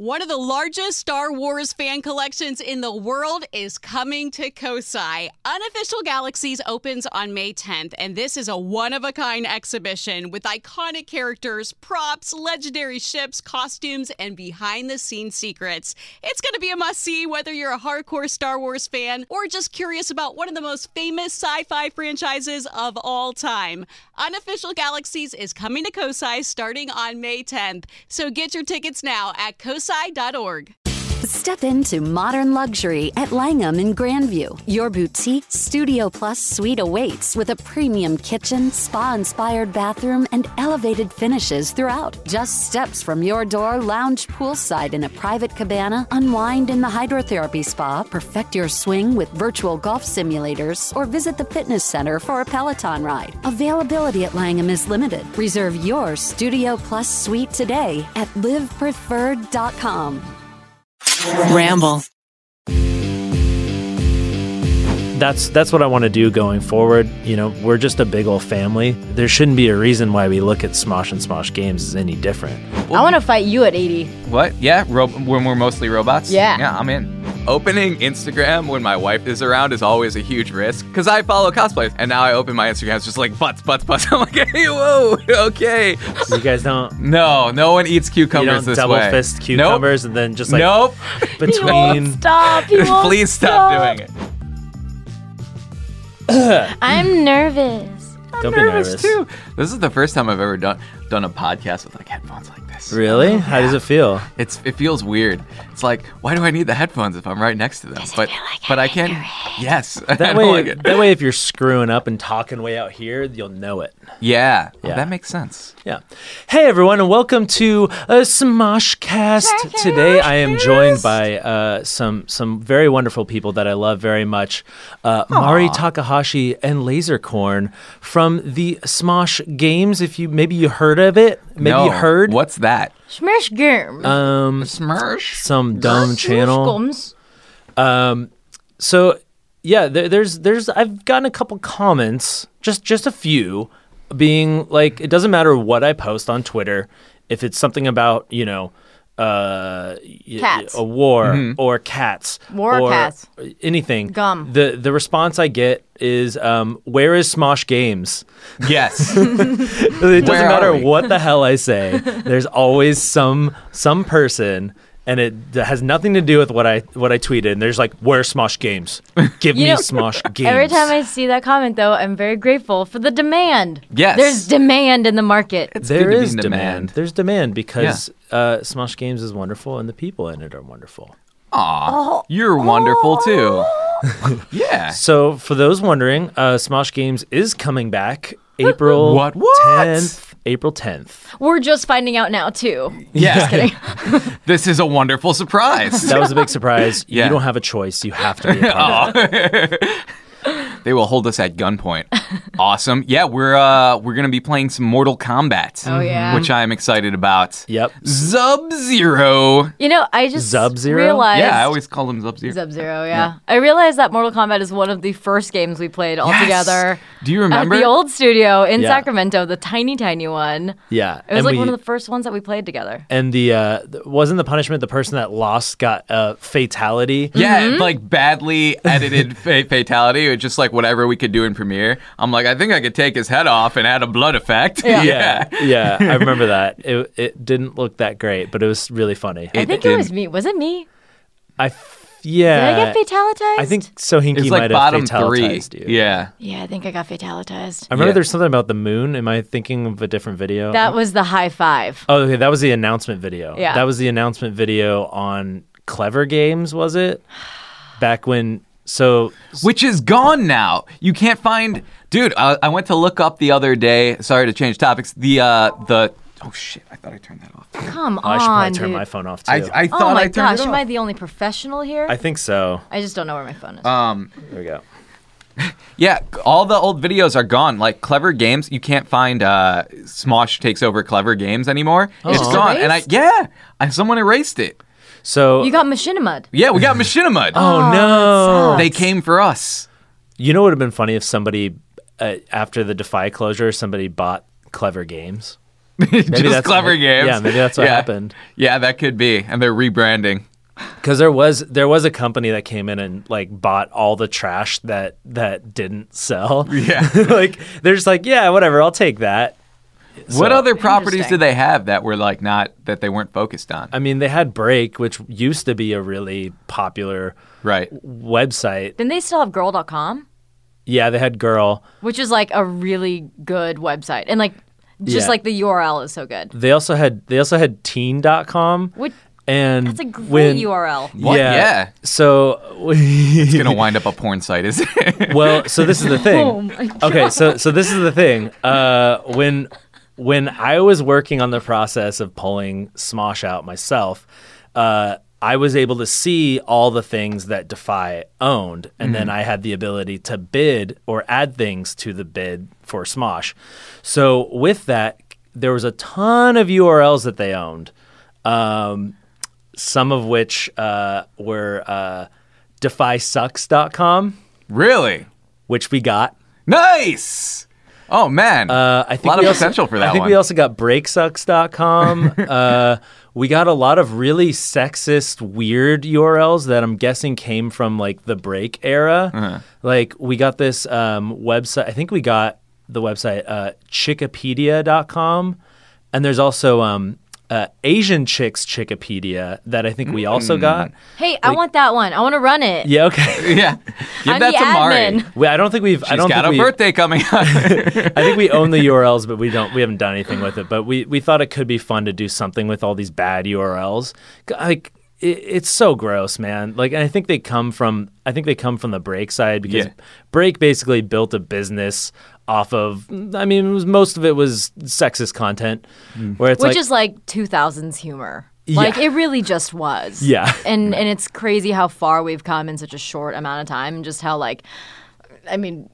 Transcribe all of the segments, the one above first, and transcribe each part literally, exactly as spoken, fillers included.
One of the largest Star Wars fan collections in the world is coming to Kosai. Unofficial Galaxies opens on May tenth, and this is a one-of-a-kind exhibition with iconic characters, props, legendary ships, costumes, and behind-the-scenes secrets. It's going to be a must-see whether you're a hardcore Star Wars fan or just curious about one of the most famous sci-fi franchises of all time. Unofficial Galaxies is coming to Kosai starting on May tenth, so get your tickets now at kosai dot org. Step into modern luxury at Langham in Grandview. Your boutique Studio Plus suite awaits with a premium kitchen, spa-inspired bathroom, and elevated finishes throughout. Just steps from your door, lounge poolside in a private cabana, unwind in the hydrotherapy spa, perfect your swing with virtual golf simulators, or visit the fitness center for a Peloton ride. Availability at Langham is limited. Reserve your Studio Plus suite today at live preferred dot com. Ramble. That's that's what I want to do going forward. You know, we're just a big old family. There shouldn't be a reason why we look at Smosh and Smosh games as any different. Well, I want to fight you at eighty. What? Yeah, ro- when we're mostly robots? Yeah. Yeah, I'm in. Opening Instagram when my wife is around is always a huge risk because I follow cosplayers, and now I open my Instagram, it's just like butts, butts, butts. I'm like, hey, whoa, okay. So you guys don't. No, no one eats cucumbers you don't this double way. fist cucumbers nope. and then just like nope. between. He won't stop. He won't Please stop, stop doing it. I'm nervous. I'm Don't nervous be nervous too. This is the first time I've ever done done a podcast with like headphones like this. Really? Oh, How yeah. does it feel? It's it feels weird. It's like, why do I need the headphones if I'm right next to them? Does it but feel like but I'm I in can. your head? Yes. I That don't way, like it. that way, if you're screwing up and talking way out here, you'll know it. Yeah. Oh, Yeah. that makes sense. Yeah. Hey, everyone, and welcome to uh, Smoshcast. Today, I am joined by uh, some some very wonderful people that I love very much. Uh, Mari Takahashi and Lasercorn from the Smosh games. If you maybe you heard of it, maybe no. you heard. What's that? Smash game. Um, Smirsh? some dumb channel. Gums. Um, so yeah, there, there's there's I've gotten a couple comments, just just a few, being like, it doesn't matter what I post on Twitter, if it's something about, you know, uh, y- Cats. a war Mm-hmm. or cats, War or cats. anything. Gum. The the response I get is, um, where is Smosh Games? Yes. It doesn't Where are matter we? what the hell I say. There's always some some person. And it has nothing to do with what I what I tweeted. And there's like, where's Smosh Games? Give You me know, Smosh Games. Every time I see that comment, though, I'm very grateful for the demand. Yes. There's demand in the market. It's There good to be is in demand. demand. There's demand because uh, Smosh Games is wonderful and the people in it are wonderful. Aw. Oh. You're wonderful too. Yeah. So for those wondering, uh, Smosh Games is coming back April What, what? tenth. April tenth. We're just finding out now, too. Yeah. Just kidding. This is a wonderful surprise. That was a big surprise. Yeah. You don't have a choice. You have to be a part of it. They will hold us at gunpoint. Awesome. Yeah, we're uh we're gonna be playing some Mortal Kombat. Oh, yeah. Which I'm excited about. Yep. Sub-Zero. You know, I just Sub-Zero? realized... Yeah, I always call him Sub-Zero. Sub-Zero, yeah. I realized that Mortal Kombat is one of the first games we played all Yes. together. Do you remember? At the old studio in Yeah. Sacramento, the tiny, tiny one. Yeah. It was And like we- one of the first ones that we played together. And the uh, th- wasn't the punishment the person that lost got a fatality? Yeah, Mm-hmm. like badly edited fa- fatality. It just like whatever we could do in Premiere. I'm like, I think I could take his head off and add a blood effect. Yeah, yeah, I remember that. It it didn't look that great, but it was really funny. I It think it didn't- was me. Was it me? I f- yeah. Did I get fatalitized? I think Sohinki It's might like have bottom three. fatalitized you. Yeah. Yeah, I think I got fatalitized. I remember Yeah. there's something about the moon. Am I thinking of a different video? That was the high five. oh, okay, that was the announcement video. Yeah. That was the announcement video on Clever Games, was it? Back when so Which is gone now. You can't find, dude. I, I went to look up the other day. Sorry to change topics. The uh, the oh shit! I thought I turned that off. Come oh, I should on, probably turn dude. my phone off too. I I, I thought Oh my I turned gosh, it am off. I the only professional here? I, think so. just don't know where my phone is. um, There we go. yeah, all the old videos are gone. Like Clever Games, you can't find uh, Smosh takes over Clever Games anymore. It's It's gone, and I erased? yeah, I, someone erased it. So you got Machinima. Yeah, we got Machinima. Oh no. They came for us. You know what would have been funny if somebody uh, after the Defy closure, somebody bought Clever Games. Just that's- clever games. yeah, maybe that's what yeah. happened. Yeah, that could be. And they're rebranding. Because there was there was a company that came in and like bought all the trash that that didn't sell. Yeah. Like they're just like, yeah, whatever, I'll take that. What So- other properties Interesting. did they have that were like not that they weren't focused on? I mean, they had Break, which used to be a really popular Right. website. Then they still have girl dot com, Yeah, they had Girl. which is like a really good website. And like just Yeah. like the U R L is so good. They also had they also had teen dot com. Which, And that's a great when, U R L. What? Yeah. Yeah. So It's gonna wind up a porn site, is it? well, so this is the thing. Oh my God. Okay, so so this is the thing. Uh, when when I was working on the process of pulling Smosh out myself, uh, I was able to see all the things that Defy owned, and then I had the ability to bid or add things to the bid for Smosh. So with that, there was a ton of U R Ls that they owned, um, some of which uh, were uh, defy sucks dot com, Really? which we got. Nice. Oh man. Uh, I think a lot we of also- potential for that I think one. we also got break sucks dot com. uh, we got a lot of really sexist, weird U R Ls that I'm guessing came from like the break era. Uh-huh. Like we got this um, website. I think we got the website uh, chickapedia dot com, and there's also um, uh, Asian Chicks Chickapedia that I think we also got. Hey, I want that one. I want to run it. Yeah, okay. yeah. Give I'm that the to Mari. admin. We, I don't think we've. I She's don't got think a we, birthday coming up. I think we own the U R Ls, but we don't. We haven't done anything with it. But we, we thought it could be fun to do something with all these bad U R Ls. Like it, it's so gross, man. Like, and I think they come from. I think they come from the Break side because Yeah. Break basically built a business off of. I mean, it was, most of it was sexist content, where it's Which like, is like two thousands humor. Like Yeah. it really just was. Yeah. And and it's crazy how far we've come in such a short amount of time and just how like I mean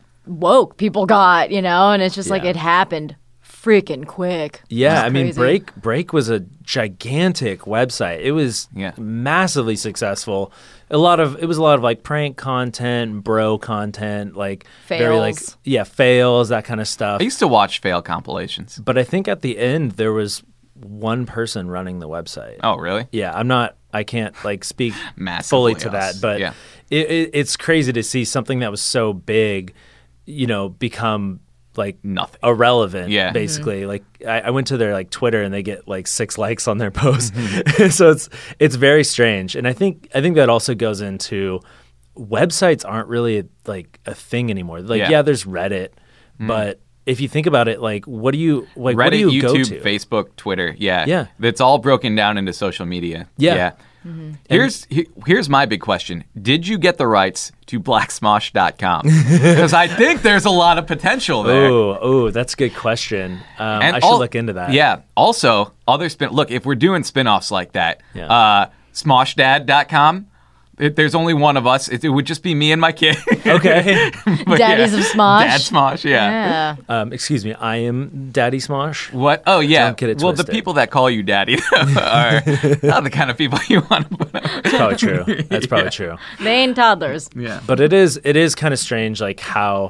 woke people got, you know, and it's just like Yeah. it happened freaking quick. yeah. It's I mean, crazy. Break Break was a gigantic website. It was Yeah. massively successful. A lot of it was a lot of like prank content, bro content, like very like Fails. yeah, fails, that kind of stuff. I used to watch fail compilations. But I think at the end there was one person running the website. Oh, really? Yeah, I'm not. I can't like speak Massively fully to us. that, but Yeah. it, it, it's crazy to see something that was so big, you know, become like Nothing. irrelevant. Yeah. basically. Like I, I went to their like Twitter and they get like six likes on their post, so it's it's very strange. And I think I think that also goes into websites aren't really like a thing anymore. Like Yeah. yeah, there's Reddit, but if you think about it, like what do you like? Reddit, what do you YouTube, go to? Facebook, Twitter. Yeah. Yeah. It's all broken down into social media. Yeah. Here's he- here's my big question. Did you get the rights to black smosh dot com? Because I think there's a lot of potential there. Oh, oh, that's a good question. Um, And I should al- look into that. Yeah. Also, other spin. Look, if we're doing spin-offs like that, Yeah. uh, smosh dad dot com. It, there's only one of us. It, it would just be me and my kid. Okay. But Daddies yeah. of Smosh? Dad Smosh. Yeah. Yeah. um, excuse me. I am Daddy Smosh. What? Oh, yeah. Don't get it well, the twisted. people that call you daddy are not the kind of people you want to put up. That's probably true. That's probably true. They ain't toddlers. Yeah. But it is it is kind of strange, like how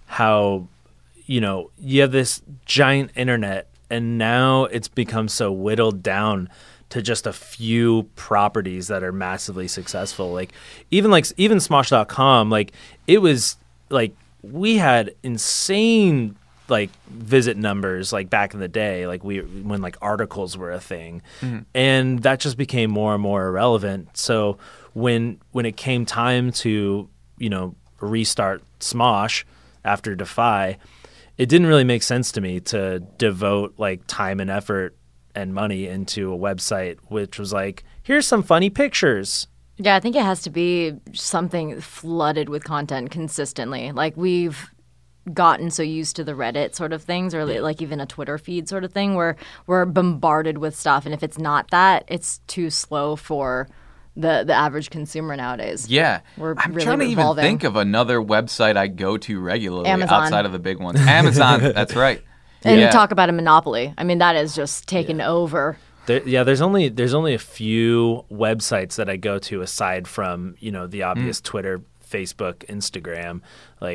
how you know you have this giant internet, and now it's become so whittled down to just a few properties that are massively successful. Like even like even Smosh dot com, like it was like we had insane like visit numbers like back in the day, like we when like articles were a thing, and that just became more and more irrelevant. So when when it came time to you know restart Smosh after Defy, it didn't really make sense to me to devote like time and effort and money into a website which was like, here's some funny pictures. Yeah, I think it has to be something flooded with content consistently. Like we've gotten so used to the Reddit sort of things, or like even a Twitter feed sort of thing, where we're bombarded with stuff, and if it's not that, it's too slow for the the average consumer nowadays. Yeah. We're I'm really trying to revolving. even think of another website I go to regularly Amazon. outside of the big ones. Amazon, that's right. And yeah. talk about a monopoly. I mean, that is just taken over. There, yeah, there's only there's only a few websites that I go to aside from you know the obvious Twitter, Facebook, Instagram. Like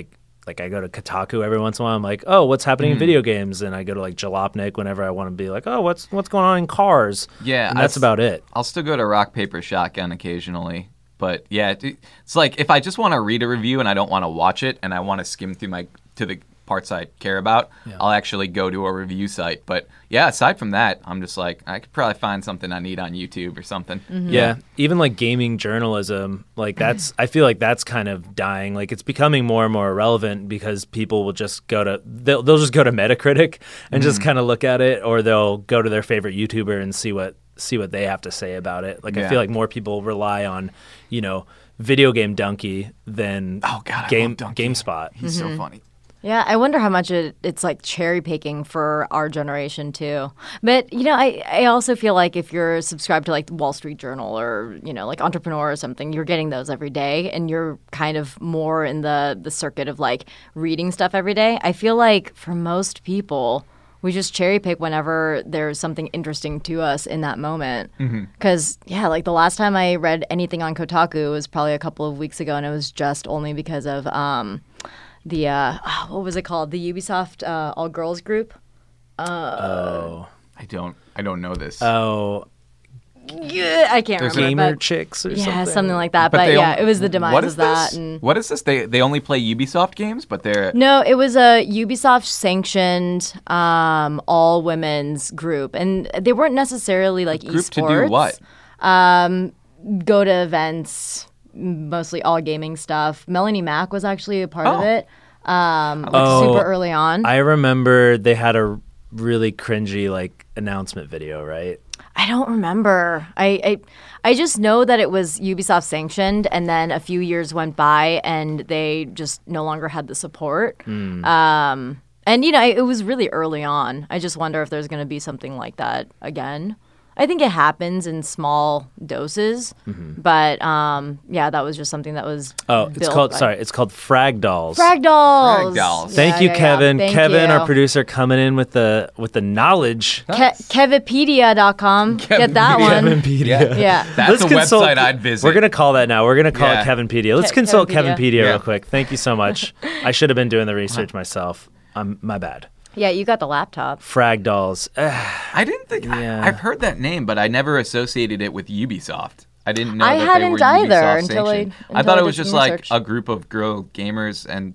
like I go to Kotaku every once in a while. I'm like, oh, what's happening Mm. in video games? And I go to like Jalopnik whenever I want to be like, oh, what's what's going on in cars? Yeah, and that's I- about it. I'll still go to Rock Paper Shotgun occasionally, but yeah, it- it's like if I just want to read a review and I don't want to watch it and I want to skim through my to the parts I care about, I'll actually go to a review site. But yeah, aside from that, I'm just like I could probably find something I need on YouTube or something. Yeah, even like gaming journalism, like that's I feel like that's kind of dying. Like it's becoming more and more irrelevant because people will just go to they'll, they'll just go to Metacritic and just kind of look at it, or they'll go to their favorite YouTuber and see what see what they have to say about it. Like I Yeah. feel like more people rely on, you know, Video Game Donkey than Oh God, I game love Donkey. GameSpot. He's so funny. Yeah, I wonder how much it, it's like cherry picking for our generation too. But you know, I, I also feel like if you're subscribed to like the Wall Street Journal or you know like Entrepreneur or something, you're getting those every day, and you're kind of more in the the circuit of like reading stuff every day. I feel like for most people, we just cherry pick whenever there's something interesting to us in that moment. Because yeah, like the last time I read anything on Kotaku was probably a couple of weeks ago, and it was just only because of um. The uh, what was it called? The Ubisoft uh, all girls group. Oh, I don't I don't know this. oh, Yeah, I can't There's a- remember. gamer but- chicks or yeah, something. something like that. But, they yeah, on- it was the demise what of is that. this? And What is this? They they only play Ubisoft games, but they're no, it was a Ubisoft sanctioned um, all women's group, and they weren't necessarily like group esports. to do what? Um, go to events, mostly all gaming stuff. Melanie Mack was actually a part of Oh. it. Um, like Oh, super early on. I remember they had a really cringy like announcement video, right? I don't remember. I, I I just know that it was Ubisoft sanctioned, and then a few years went by, and they just no longer had the support. Um, and you know, it was really early on. I just wonder if there's going to be something like that again. I think it happens in small doses, but um, yeah, that was just something that was. Oh, it's built called by- sorry, it's called Frag Dolls. Frag Dolls. Frag Dolls. Thank Yeah, you, yeah, yeah. Kevin. Thank Kevin, you. our producer, coming in with the with the knowledge. Ke- Kevipedia dot com. Get that one. Kevinpedia. Yeah. That's Let's a consult- website I'd visit. We're gonna call that now. We're gonna call Yeah. it Kevinpedia. Let's Ke- consult Kevinpedia. Kevinpedia Yeah. real quick. Thank you so much. I should have been doing the research myself. Um, my bad. Yeah, you got the laptop. Frag Dolls. Eh, I didn't think Yeah. I, I've heard that name, but I never associated it with Ubisoft. I didn't know I that hadn't they were either Ubisoft until I- sanctioned. I until thought I it was did just some like research. a group of girl gamers, and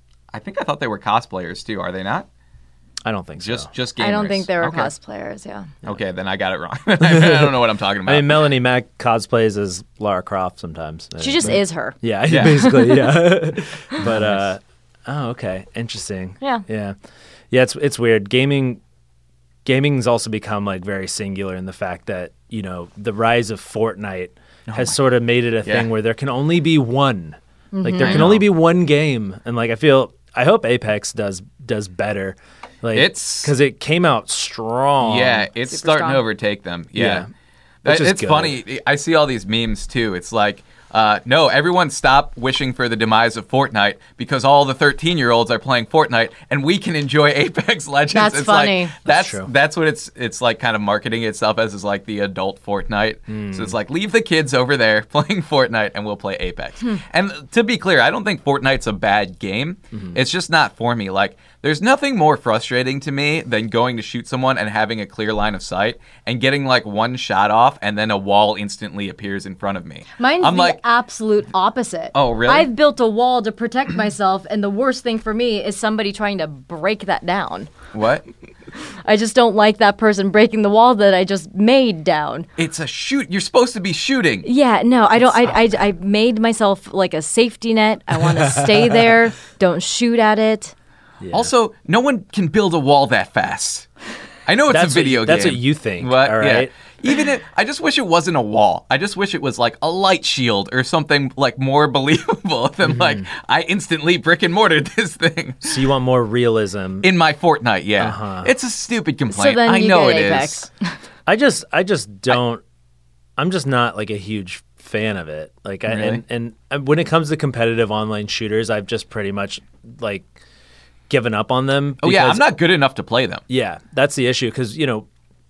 I think I thought they were cosplayers too. Are they not? I don't think so. Just just gamers. I don't think they were okay. cosplayers. Yeah. Okay, then I got it wrong. I don't know what I'm talking about. I mean, Melanie Mack cosplays as Lara Croft sometimes. She just is her. Yeah, Yeah. basically, yeah. But uh, oh, okay, interesting. Yeah. yeah, yeah. It's it's weird. Gaming, gaming's also become like very singular in the fact that you know the rise of Fortnite has sort of made it a thing Yeah. where there can only be one. Like there I can know. only be one game, and like I feel, I hope Apex does does better. Like It's- because it came out strong. Yeah, it's Super starting strong. to overtake them. Yeah. Yeah. That- Which is it's good. funny. I see all these memes too. It's like, uh, no, everyone stop wishing for the demise of Fortnite because all the thirteen-year-olds are playing Fortnite and we can enjoy Apex Legends. That's it's funny. Like, that's true. that's what it's it's like kind of marketing itself as is like the adult Fortnite. Hmm. So it's like leave the kids over there playing Fortnite and we'll play Apex. And to be clear, I don't think Fortnite's a bad game. Mm-hmm. It's just not for me. Like there's nothing more frustrating to me than going to shoot someone and having a clear line of sight and getting like one shot off and then a wall instantly appears in front of me. Mine's I'm the like, absolute opposite. Oh, really? I've built a wall to protect myself, and the worst thing for me is somebody trying to break that down. what? I just don't like that person breaking the wall that I just made down. It's a shoot. You're supposed to be shooting. Yeah, no, I don't. I, I, I made myself like a safety net. I want to stay there. Don't shoot at it. Also, no one can build a wall that fast. I know it's That's a video what, game. That's what you think. But, all yeah. right. Even if, I just wish it wasn't a wall. I just wish it was like a light shield or something like more believable than Mm-hmm. like I instantly brick and mortared this thing So you want more realism? in my Fortnite. Yeah, Uh-huh. it's a stupid complaint. then I you know get it Apex. is. I just I just don't I, am just not like a huge fan of it. Like I, Really? and, and and when it comes to competitive online shooters, I've just pretty much like given up on them. Oh yeah, because- I'm not good enough to play them. Yeah, that's the issue because you know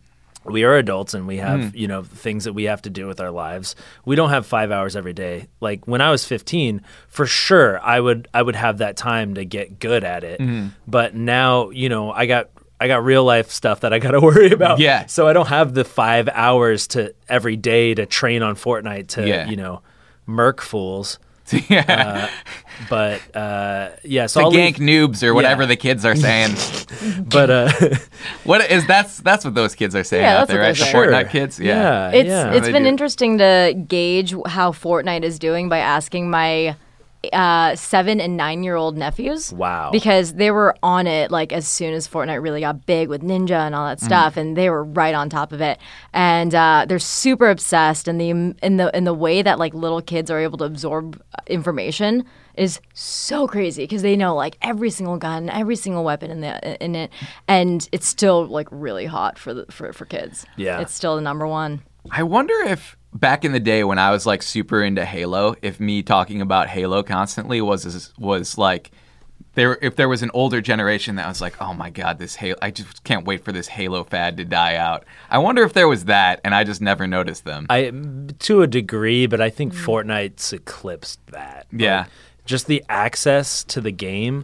we are adults and we have, Mm. you know, things that we have to do with our lives. We don't have five hours every day. Like when I was fifteen, for sure, I would I would have that time to get good at it. Mm-hmm. But now, you know, I got I got real life stuff that I got to worry about. Yeah. So I don't have the five hours to every day to train on Fortnite to, Yeah. you know, murk fools. yeah. Uh, but uh, yeah, so to I'll gank leave, noobs or whatever Yeah. the kids are saying. but uh, What is that's that's what those kids are saying Yeah, out that's there, what right? they're The saying. Fortnite kids. Yeah. yeah, It's yeah. it's They been do. interesting to gauge how Fortnite is doing by asking my uh, seven and nine year old nephews. Wow. Because they were on it like as soon as Fortnite really got big with Ninja and all that stuff, and they were right on top of it. And uh, they're super obsessed, and the in the in the way that like little kids are able to absorb information is so crazy because they know like every single gun, every single weapon in the in it, and it's still like really hot for the for for kids. Yeah. It's still the number one. I wonder if back in the day when I was like super into Halo, if me talking about Halo constantly was was like there if there was an older generation that was like, oh my god, this Halo, I just can't wait for this Halo fad to die out. I wonder if there was that, and I just never noticed them. I to a degree, but I think Fortnite's eclipsed that. Yeah. Like, just the access to the game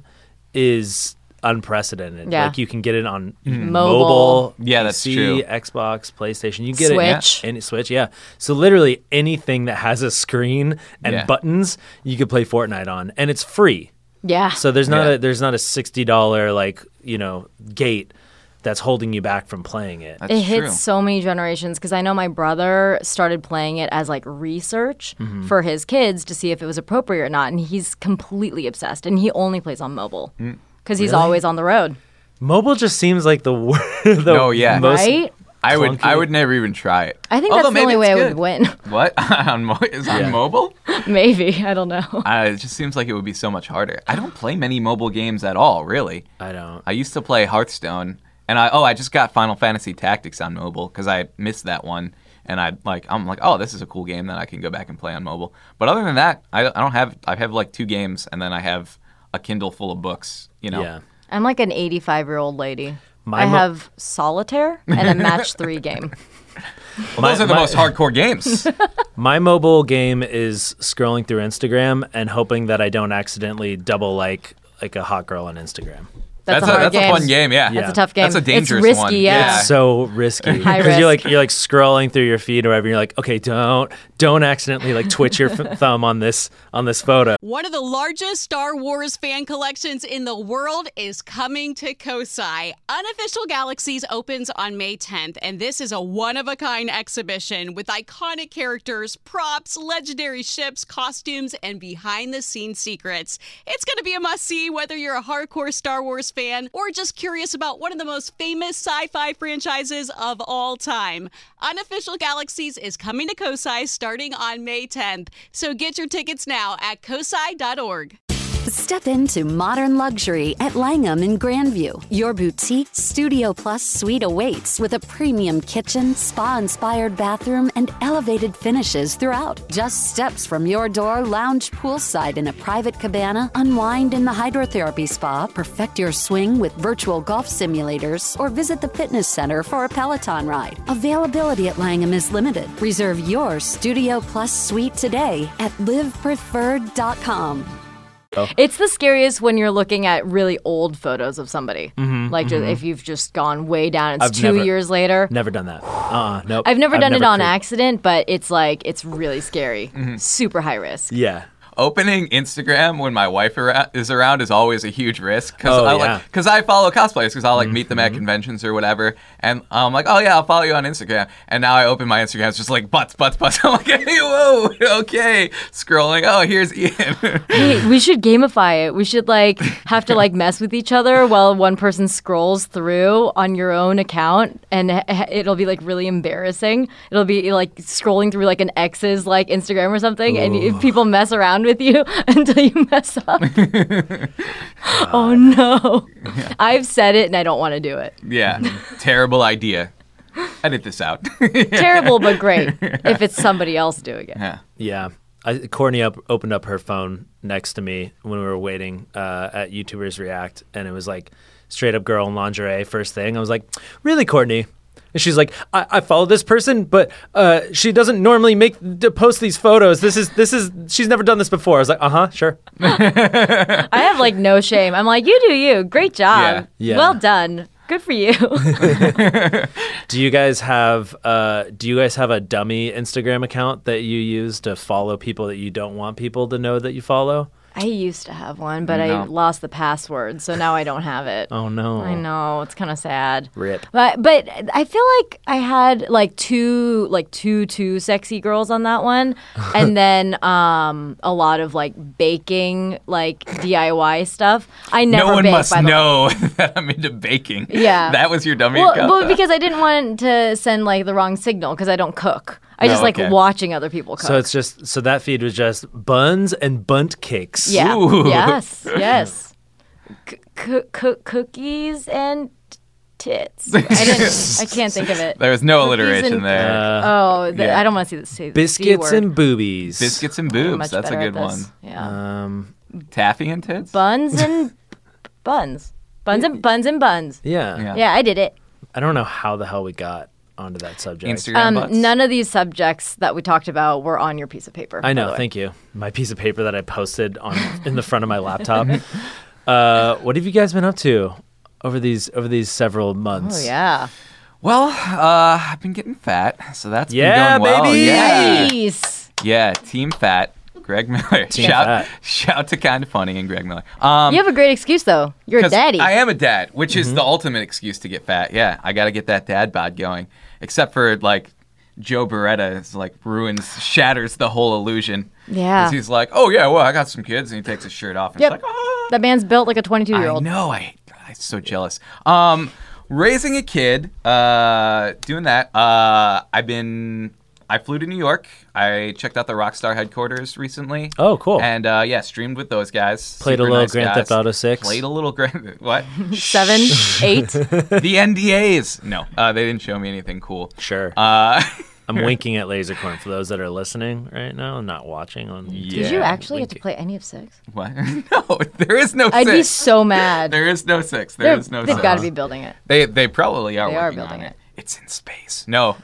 is unprecedented. Yeah. Like you can get it on Mobile. mobile, Yeah, that's P C, true. Xbox, PlayStation. You get Switch. it any Switch, yeah. So literally anything that has a screen and Yeah. buttons, you could play Fortnite on, and it's free. Yeah. So there's not Yeah. a there's not a sixty dollar like you know gate that's holding you back from playing it. That's it hits true. so many generations because I know my brother started playing it as like research Mm-hmm. for his kids to see if it was appropriate or not, and he's completely obsessed, and he only plays on mobile Mm. because he's Really? always on the road, Mobile just seems like the wor- the Oh, yeah. most right? I would I clunky. would never even try it. I think Although that's the only maybe way I it's would good. win. What on mo- is on Yeah. mobile? Maybe I don't know. Uh, it just seems like it would be so much harder. I don't play many mobile games at all, really. I don't. I used to play Hearthstone, and I oh I just got Final Fantasy Tactics on mobile because I missed that one, and I like I'm like oh this is a cool game that I can go back and play on mobile. But other than that, I, I don't have I have like two games, and then I have a Kindle full of books. You know. Yeah. I'm like an eighty-five year old lady. My I mo- have solitaire and a match three game. Well, those My- are the my- most hardcore games. My mobile game is scrolling through Instagram and hoping that I don't accidentally double like like a hot girl on Instagram. That's, That's, a a, hard that's game. a fun game. Yeah. Yeah. That's a tough game. That's a dangerous it's risky, one. Yeah. It's so risky High because you're risk. like you're like scrolling through your feed or whatever. You're like, okay, don't don't accidentally like twitch your f- thumb on this on this photo. One of the largest Star Wars fan collections in the world is coming to Kosai. Unofficial Galaxies opens on May tenth, and this is a one-of-a-kind exhibition with iconic characters, props, legendary ships, costumes, and behind-the-scenes secrets. It's going to be a must-see whether you're a hardcore Star Wars fan or just curious about one of the most famous sci-fi franchises of all time. Unofficial Galaxies is coming to Kosai starting on May tenth, so get your tickets now at kosai dot org. Step into modern luxury at Langham in Grandview. Your boutique Studio Plus suite awaits with a premium kitchen, spa-inspired bathroom, and elevated finishes throughout. Just steps from your door, lounge poolside in a private cabana, unwind in the hydrotherapy spa, perfect your swing with virtual golf simulators, or visit the fitness center for a Peloton ride. Availability at Langham is limited. Reserve your Studio Plus suite today at live preferred dot com. It's the scariest when you're looking at really old photos of somebody. Mm-hmm, like just, if you've just gone way down, it's I've two never- years later. Never done that. Uh-uh, nope. I've never done it on cre- accident, but it's like it's really scary. Mm-hmm. Super high risk. Yeah. Opening Instagram when my wife ara- is around is always a huge risk because Oh, I yeah. like because I follow cosplayers because I'll like meet them at conventions or whatever, and I'm like, oh yeah, I'll follow you on Instagram. And now I open my Instagram, it's just like butts, butts, butts. I'm like, hey, whoa, okay, scrolling. Oh, here's Ian. Hey, we should gamify it. We should like have to like mess with each other while one person scrolls through on your own account, and h- it'll be like really embarrassing. It'll be like scrolling through like an ex's like Instagram or something, and if people mess around with you until you mess up. Oh no! I've said it and I don't want to do it. Yeah, terrible idea. Edit this out. Terrible, but great if it's somebody else doing it. Yeah. Yeah. I, Courtney up, opened up her phone next to me when we were waiting uh, at YouTubers React, and it was like straight up girl in lingerie first thing. I was like, really, Courtney? And she's like, I, I follow this person, but uh, she doesn't normally make to post these photos. This is this is she's never done this before. I was like, uh huh, sure. I have like no shame. I'm like, you do you. Great job. Yeah. Yeah. Well done. Good for you. Do you guys have uh, do you guys have a dummy Instagram account that you use to follow people that you don't want people to know that you follow? I used to have one, but No. I lost the password, so now I don't have it. Oh no. I know, it's kind of sad. Rip. But but I feel like I had like two like two two sexy girls on that one, and then um a lot of like baking like D I Y stuff. I never no one bake, must by the way. know that I'm into baking. Yeah. That was your dummy Well, account? well, because I didn't want to send like the wrong signal because I don't cook. I just Oh, like okay. watching other people cook. So it's just so that feed was just buns and bunt cakes. yeah, Ooh. yes, yes. C- c- c- cookies and tits. I didn't. I can't think of it. There was no Cookies alliteration and- there. Uh, Oh, the, Yeah. I don't want to see the say the C biscuits word. and boobies. Biscuits and I'm boobs. much That's a better at good one. this. Yeah. Um, Taffy and tits? Buns and buns. Buns and buns and buns. yeah. Yeah. Yeah, I did it. I don't know how the hell we got onto that subject. Instagram Um, butts? none of these subjects that we talked about were on your piece of paper. I by know. the way. Thank you. My piece of paper that I posted on in the front of my laptop. Uh, what have you guys been up to over these over these several months? Oh yeah. Well, uh, I've been getting fat, so that's Yeah, been going well. baby! Yeah. Nice. Yeah, Team Fat. Greg Miller. Team shout, Fat. shout to Kinda Funny and Greg Miller. Um, You have a great excuse though. You're a 'cause daddy. I am a dad, which Mm-hmm. is the ultimate excuse to get fat. Yeah, I got to get that dad bod going. Except for like Joe Beretta, is like ruins, shatters the whole illusion. Yeah. 'Cause he's like, oh yeah, well I got some kids, and he takes his shirt off and Yep. it's like, oh. That man's built like a twenty-two year I old. know. I I'm so jealous. Um, raising a kid, uh, doing that. Uh, I've been. I flew to New York. I checked out the Rockstar headquarters recently. Oh, cool. And uh, yeah, streamed with those guys. Played a Super little nice Grand guys. Theft Auto six. Played a little Grand. What? Seven, eight. The N D As. No, uh, they didn't show me anything cool. Sure. Uh, I'm winking at Lasercorn for those that are listening right now and not watching on YouTube. Did you yeah, actually get to Winky. play any of six? what? No, there is no I'd six. be so mad. There is no six. There They're- is no they've six. got to be building it. They they probably are They are working building on it. It's in space. No.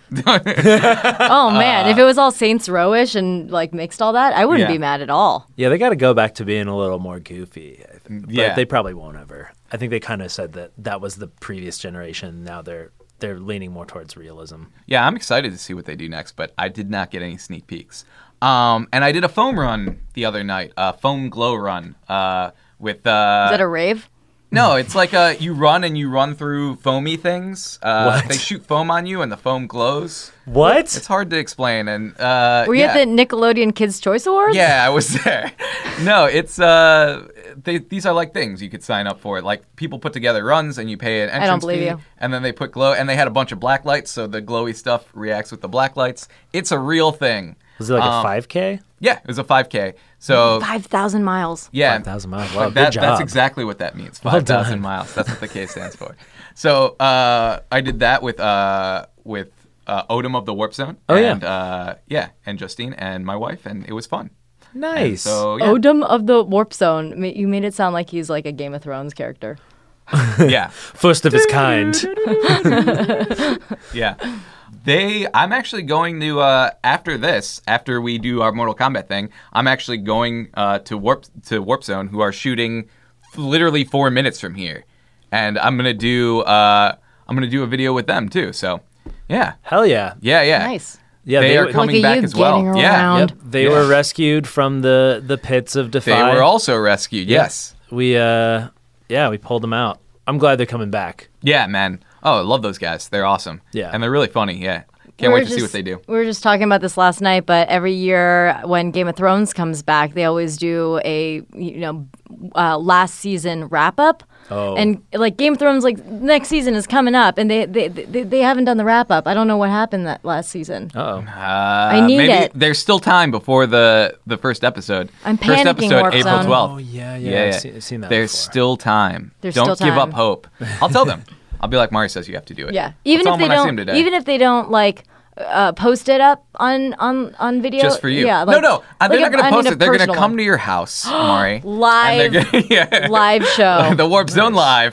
Oh man, if it was all Saints Row-ish and like mixed all that, I wouldn't Yeah. be mad at all. Yeah, they got to go back to being a little more goofy. I think. But Yeah. they probably won't ever. I think they kind of said that that was the previous generation. Now they're they're leaning more towards realism. Yeah, I'm excited to see what they do next, but I did not get any sneak peeks. Um, and I did a foam run the other night, a foam glow run uh, with. Uh, Is that a rave? no, it's like uh, you run and you run through foamy things. Uh, What? They shoot foam on you and the foam glows. What? It's hard to explain. And uh, Were you yeah. at the Nickelodeon Kids' Choice Awards? Yeah, I was there. No, it's uh, they, these are like things you could sign up for. Like people put together runs and you pay an entrance don't believe fee, you. and then they put glow, and they had a bunch of black lights, so the glowy stuff reacts with the black lights. It's a real thing. Was it like Um, a five K? Yeah, it was a five K. So Five thousand miles. yeah, five thousand miles. Wow, Like, good that, job. That's exactly what that means. Well Five done. thousand miles. That's what the K stands for. So uh, I did that with uh, with uh, Odom of the Warp Zone. Oh, yeah. and, uh, yeah, and Justine and my wife, and it was fun. And Nice. so yeah, Odom of the Warp Zone. Ma- You made it sound like he's like a Game of Thrones character. yeah. First of his kind. Yeah. They I'm actually going to uh after this, after we do our Mortal Kombat thing, I'm actually going uh to Warp to Warp Zone, who are shooting literally four minutes from here. And I'm gonna do uh I'm gonna do a video with them too. So yeah. Hell yeah. Yeah, yeah. Nice. Yeah, they, they are were- coming Look at back you as well. getting Yeah. around. Yep, they Yeah. were rescued from the the pits of They Defy. were also rescued, yes. We uh yeah, we pulled them out. I'm glad they're coming back. Yeah, man. Oh, I love those guys. They're awesome. Yeah. And they're really funny, yeah. We Can't were wait to see just- what they do. We were just talking about this last night, but every year when Game of Thrones comes back, they always do a you know uh, last season wrap up. Oh. And like Game of Thrones, like next season is coming up, and they they, they, they haven't done the wrap up. I don't know what happened that last season. Uh-oh. Uh, I need maybe it. There's still time before the the first episode. I'm first panicking, episode, Warp April Zone. twelfth. Oh, yeah, yeah. Yeah, I've, yeah. seen, I've seen that There's before. still time. There's don't still give up time. hope. I'll tell them. I'll be like, Mari says you have to do it. Yeah, I'll even tell if them they when I see him don't, today. even if they don't like uh, post it up on on on video. just for you. Yeah, no, like, no, uh, they're like not going a- I to post mean a it. They're going to personal come one. to your house, Mari. Live, And they're gonna, yeah. live show. the Warp Zone live.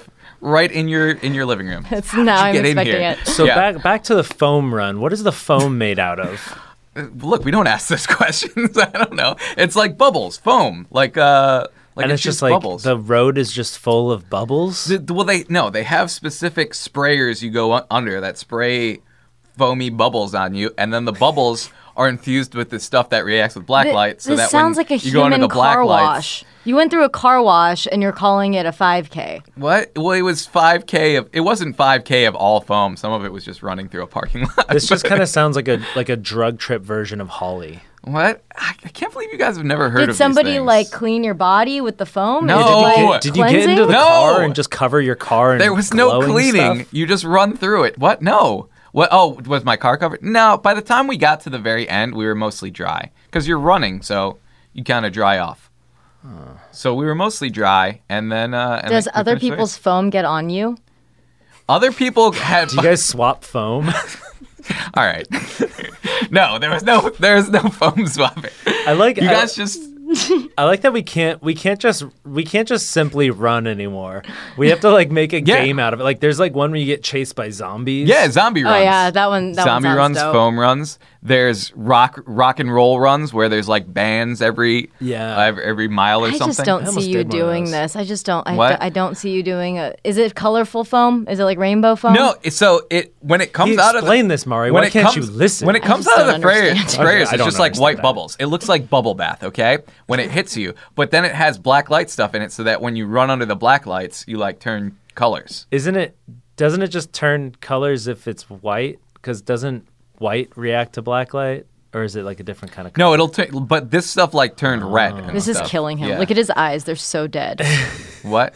right in your in your living room. It's now I'm get in expecting here? it. So Yeah. back back to the foam run. What is the foam made out of? Look, we don't ask those questions. I don't know. It's like bubbles, foam, like uh, like and it's, it's just just like bubbles. the road is just full of bubbles. The- well, they no, they have specific sprayers you go u- under that spray foamy bubbles on you, and then the bubbles are infused with the stuff that reacts with black Th- light. So this that sounds when like a you go under human the black car lights, wash. You went through a car wash and you're calling it a five K. What? Well, it was five K of. It wasn't five K of all foam. Some of it was just running through a parking lot. This just kind of sounds like a like a drug trip version of Holly. What? I, I can't believe you guys have never heard Did of these somebody things. like clean your body with the foam? No. Is it, Oh, like, what? Did you get into cleansing? the No. car and just cover your car? And There was no glowing cleaning. stuff? You just run through it. What? No. What? Oh, was my car covered? No. By the time we got to the very end, we were mostly dry because you're running, so you kind of dry off. So we were mostly dry, and then uh, and Does then we other finished the people's race. foam get on you? Other people had. Do you guys swap foam? All right. No, there was no there was no foam swapping. I like You I- guys just. I like that we can't we can't just we can't just simply run anymore. We have to like make a Yeah. game out of it. Like there's like one where you get chased by zombies. Yeah, zombie runs. Oh yeah, that one. That zombie one sounds runs, dope. foam runs. There's rock rock and roll runs where there's like bands every Yeah. every, every mile or I something. just don't I almost see you did one of doing those. this. I just don't. I, What? d- I don't see you doing a. Is it colorful foam? Is it like rainbow foam? No, it- so it when it comes He out of the, explained this, Mari. when Why it can't comes, you listen? When it I comes just out of the don't sprayer, understand. sprayers, Okay, I it's don't just like understand white that. bubbles. It looks like bubble bath, okay? When it hits you, but then it has black light stuff in it, so that when you run under the black lights, you like turn colors. Isn't it? Doesn't it just turn colors if it's white? Because doesn't white react to black light, or is it like a different kind of color? No, it'll turn, but this stuff like turned red. and This is stuff. killing him. Yeah. Look at his eyes; they're so dead. What?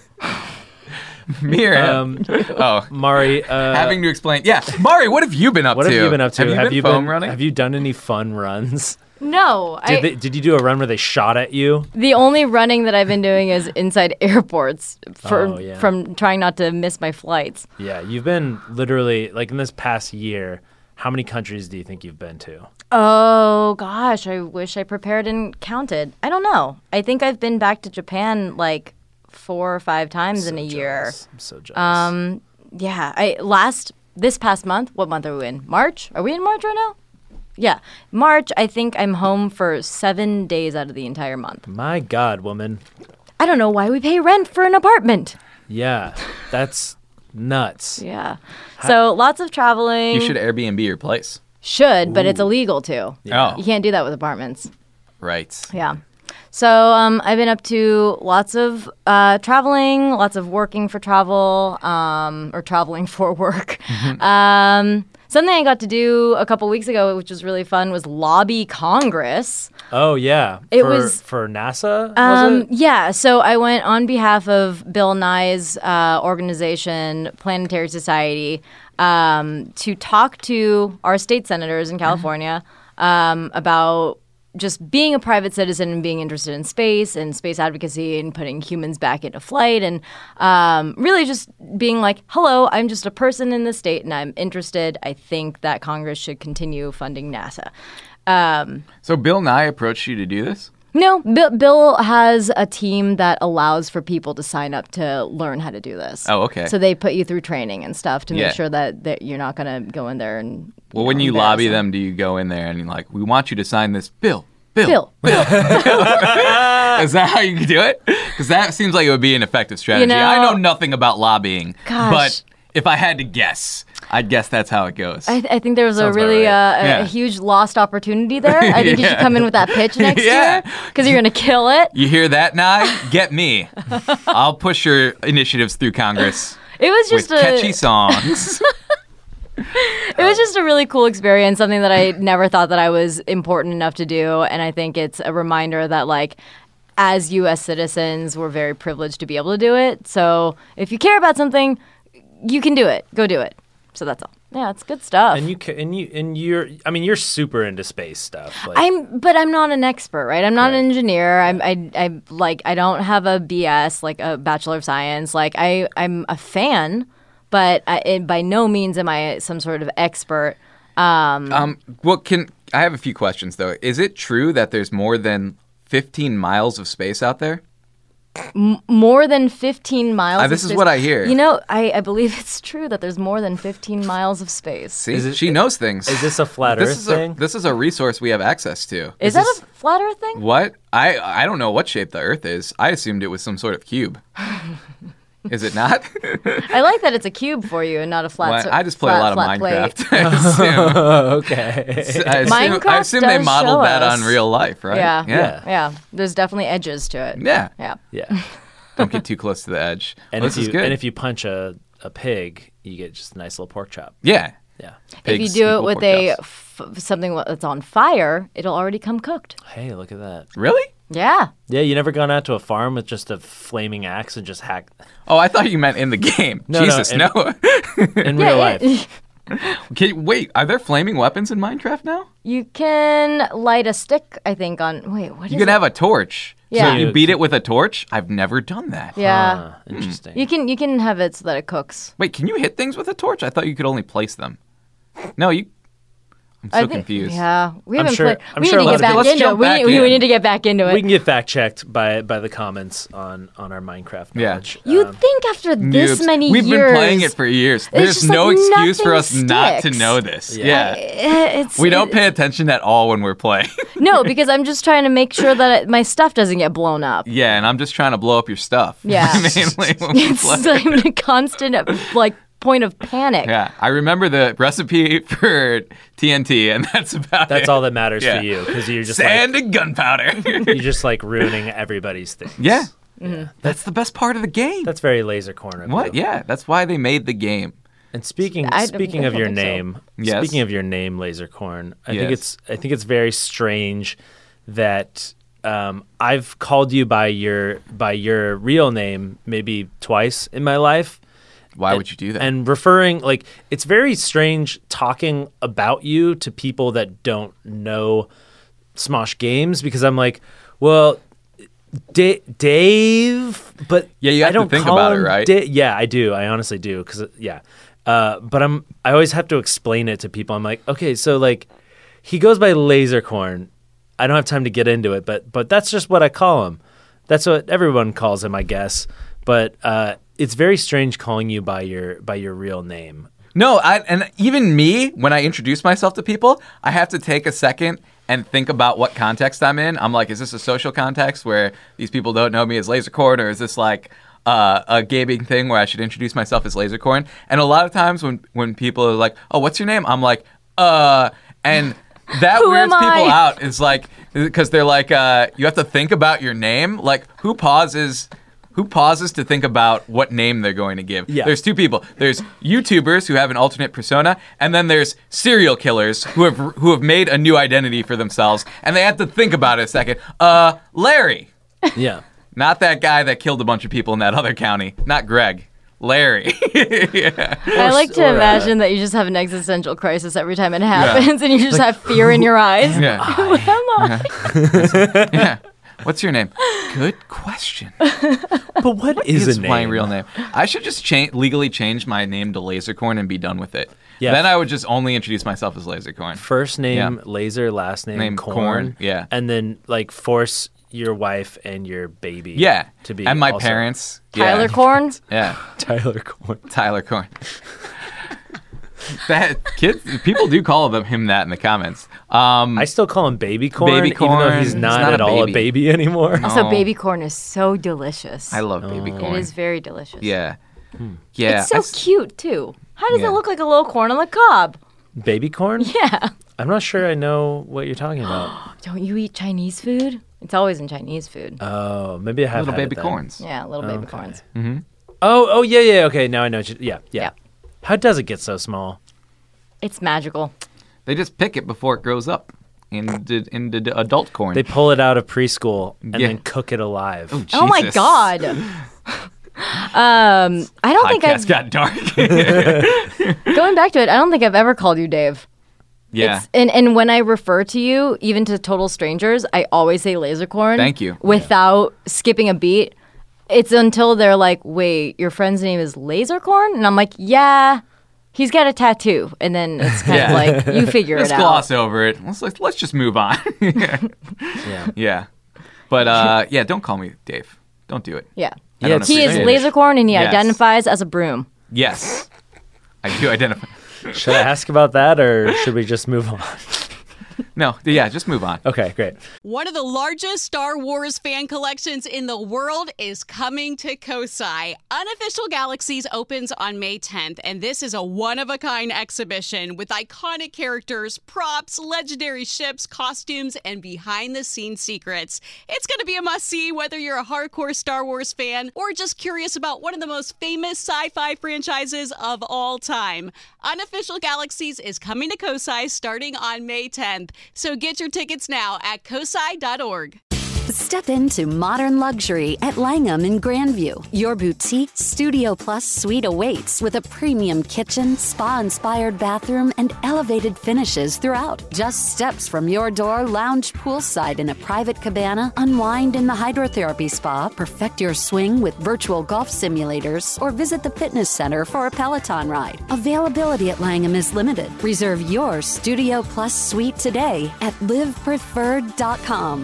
Me or him? Um, oh, Mari, uh, having to explain. Yeah, Mari, what have you been up what to? have you been up to? Have you been foam running? Have you done any fun runs? No, Did, I, they, did you do a run where they shot at you? the only running that I've been doing is inside airports for Oh, yeah. from trying not to miss my flights. Yeah, you've been literally like in this past year. How many countries do you think you've been to? Oh gosh, I wish I prepared and counted. I don't know. I think I've been back to Japan like four or five times in a year. Jealous. I'm so jealous. Um, yeah. I last this past month. What month are we in? March? Are we in March right now? Yeah, March. I think I'm home for seven days out of the entire month. My God, woman. I don't know why we pay rent for an apartment. Yeah, that's nuts. Yeah. So lots of traveling. You should Airbnb your place. Should, but it's illegal too. Oh, You can't do that with apartments. right. Yeah. So um, I've been up to lots of uh, traveling, lots of working for travel, um, or traveling for work. um, something I got to do a couple weeks ago, which was really fun, was lobby Congress. Oh yeah, It for, was- for NASA. Um, was it? yeah, so I went on behalf of Bill Nye's uh, organization, Planetary Society, um, to talk to our state senators in California um, about just being a private citizen and being interested in space and space advocacy and putting humans back into flight and um, really just being like, hello, I'm just a person in the state and I'm interested. I think that Congress should continue funding NASA. Um, So Bill Nye approached you to do this? no, Bill, Bill has a team that allows for people to sign up to learn how to do this. Oh, okay. So they put you through training and stuff to Yeah. make sure that, that you're not going to go in there and. Well, know, when you embarrass lobby them. them, do you go in there and you're like, we want you to sign this bill? Bill. Bill. Is that how you do it? Because that seems like it would be an effective strategy. know- I know nothing about lobbying, Gosh. but if I had to guess, I'd guess that's how it goes. I, I think there was a Sounds about really uh, right. a, Yeah. a huge lost opportunity there. I think you should Yeah. come in with that pitch next Yeah. year because you're going to kill it. You hear that, Nye? Get me. I'll push your initiatives through Congress It was with just a catchy songs. It was just a really cool experience, something that I never thought that I was important enough to do. And I think it's a reminder that, like, as U S citizens, we're very privileged to be able to do it. So if you care about something, you can do it. Go do it. So that's all. Yeah, it's good stuff. And you ca- and you and you're. I mean, you're super into space stuff. Like, I'm, but I'm not an expert, right? I'm not Right. an engineer. I'm, I, I like, I don't have a B S, like a Bachelor of Science. Like, I, I'm a fan, but I, it, by no means am I some sort of expert. Um, um, well, can I have a few questions though? Is it true that there's more than fifteen miles of space out there? M- more than fifteen miles. Uh, of this is space. what I hear. You know, I, I believe it's true that there's more than fifteen miles of space. See, Is it- she knows things. Is this a flat this Earth is thing? A, this is a resource we have access to. Is, that a flat Earth thing? What? I I don't know what shape the Earth is. I assumed it was some sort of cube. Is it not? I like that it's a cube for you and not a flat. Well, sur- I just play flat, a lot of flat plate. Minecraft. I assume, okay. I assume, I Minecraft assume they does modeled show that us. on real life, right? Yeah. Yeah. Yeah, there's definitely edges to it. Yeah. Yeah. Yeah. Don't get too close to the edge. And Well, if this you is good. and if you punch a, a pig, you get just a nice little pork chop. yeah. Yeah. If you Pigs do it equal with pork a chops. f- something that's on fire, it'll already come cooked. Hey, look at that. Really? Yeah. Yeah, you never gone out to a farm with just a flaming axe and just hack Oh, I thought you meant in the game. No, no, Jesus, in- no. in real life. Okay, wait, are there flaming weapons in Minecraft now? You can light a stick, I think, on. Wait, what is You can it? have a torch. Yeah. So you beat it with a torch? I've never done that. Yeah. Huh, interesting. You can you can have it so that it cooks. Wait, can you hit things with a torch? I thought you could only place them. No, you. I'm so I think, confused. Yeah, we I'm haven't sure- played. I'm we sure need to a lot get of back people- Let's into it. jump We back need, we in. need to get back into it. we can get fact checked by by the comments on on our Minecraft Yeah. knowledge. You'd Um, think after this Noobs. many We've years, been playing it for years. There's just no like excuse for us nothing not to sticks. know this. Yeah. Yeah. eh, it's We don't pay attention at all when we're playing. no, because I'm just trying to make sure that it, my stuff doesn't get blown up. Yeah, and I'm just trying to blow up your stuff. Yeah. Mainly when we It's play. I'm in a constant like point of panic. Yeah, I remember the recipe for T N T, and that's about it. that's all that matters Yeah. for you because you're just Sand and gunpowder. like you're just like ruining everybody's things. yeah. That's the best part of the game. That's very laser corner. of what? you. Yeah, that's why they made the game. And speaking I- speaking I of don't your think so. name, Yes. speaking of your name, Lasercorn, I think Yes. it's I think it's very strange that um, I've called you by your by your real name maybe twice in my life. Why And- would you do that? And referring like it's very strange talking about you to people that don't know Smosh games because I'm like, well, Da- Dave, but Yeah, you I have to don't think call about it, him right? Da- yeah, I do. I honestly do because yeah, uh, but I'm I always have to explain it to people. I'm like, okay, so like he goes by Lasercorn. I don't have time to get into it, but but that's just what I call him. That's what everyone calls him, I guess. But uh, it's very strange calling you by your by your real name. No, I, and even me, when I introduce myself to people, I have to take a second and think about what context I'm in. I'm like, is this a social context where these people don't know me as Lasercorn, or is this like uh, a gaming thing where I should introduce myself as Lasercorn? And a lot of times when, when people are like, oh, what's your name? I'm like, uh, and that Who weirds am people I? out. Is like, because they're like, uh, you have to think about your name. Like, who pauses... Who pauses to think about what name they're going to give? Yeah. There's two people. There's YouTubers who have an alternate persona, and then there's serial killers who have who have made a new identity for themselves, and they have to think about it a second. Uh, Larry, Yeah. not that guy that killed a bunch of people in that other county. Not Greg. Larry. Yeah. I like to or, uh, imagine that you just have an existential crisis every time it happens, and you just have fear in your eyes. Yeah. Who am I? Yeah. What's your name? Good question. But what is, Is a name? my real name? I should just cha- legally change my name to Lasercorn and be done with it. Yeah. Then I would just only introduce myself as Lasercorn. First name Yeah. Laser, last name, Name Corn, Corn, yeah. and then like force your wife and your baby. Yeah. to be and my also parents. Tyler yeah. Corn? Yeah. Tyler Corn. Tyler Corn. That kids, people do call them him that in the comments. Um, I still call him Baby Corn, Baby even though Corn. he's He's not, not at a all baby. a baby anymore. Also, Oh. baby corn is so delicious. I love baby corn. It is very delicious. Yeah. Yeah. It's so I s- cute too. How does Yeah. it look like a little corn on the cob? Baby Corn? Yeah. I'm not sure I know what you're talking about. Don't you eat Chinese food? It's always in Chinese food. Oh, maybe I have Little had baby it then. corns. yeah, little baby Okay. corns. Oh, oh yeah, yeah. Okay, now I know. What you, yeah, yeah, Yeah. How does it get so small? It's magical. They just pick it before it grows up into, into the adult corn. They pull it out of preschool and Yeah. then cook it alive. Oh my Jesus. god. um, I don't think Podcast I've got dark. going back to it. I don't think I've ever called you Dave. yeah. It's, and and when I refer to you, even to total strangers, I always say Lasercorn. Thank you. Without skipping a beat. It's until they're like, "Wait, your friend's name is Lasercorn?" And I'm like, "Yeah, he's got a tattoo." And then it's kind Yeah. of like you figure Let's it out. gloss over it. Let's, let's let's just move on. Yeah. Yeah. But uh, yeah, don't call me Dave. don't do it. Yeah. I Yeah, don't it's He is appreciate it. lasercorn, and he Yes. identifies as a broom. Yes, I do identify. Should I ask about that, or should we just move on? No, yeah, just move on. Okay, great. One of the largest Star Wars fan collections in the world is coming to Kosai. Unofficial Galaxies opens on May tenth, and this is a one-of-a-kind exhibition with iconic characters, props, legendary ships, costumes, and behind-the-scenes secrets. It's going to be a must-see whether you're a hardcore Star Wars fan or just curious about one of the most famous sci-fi franchises of all time. Unofficial Galaxies is coming to Kosai starting on May tenth. So get your tickets now at kosai dot org. Step into modern luxury at Langham in Grandview. Your boutique Studio Plus suite awaits with a premium kitchen, spa-inspired bathroom, and elevated finishes throughout. Just steps from your door, lounge poolside in a private cabana, unwind in the hydrotherapy spa, perfect your swing with virtual golf simulators, or visit the fitness center for a Peloton ride. Availability at Langham is limited. Reserve your Studio Plus suite today at live preferred dot com.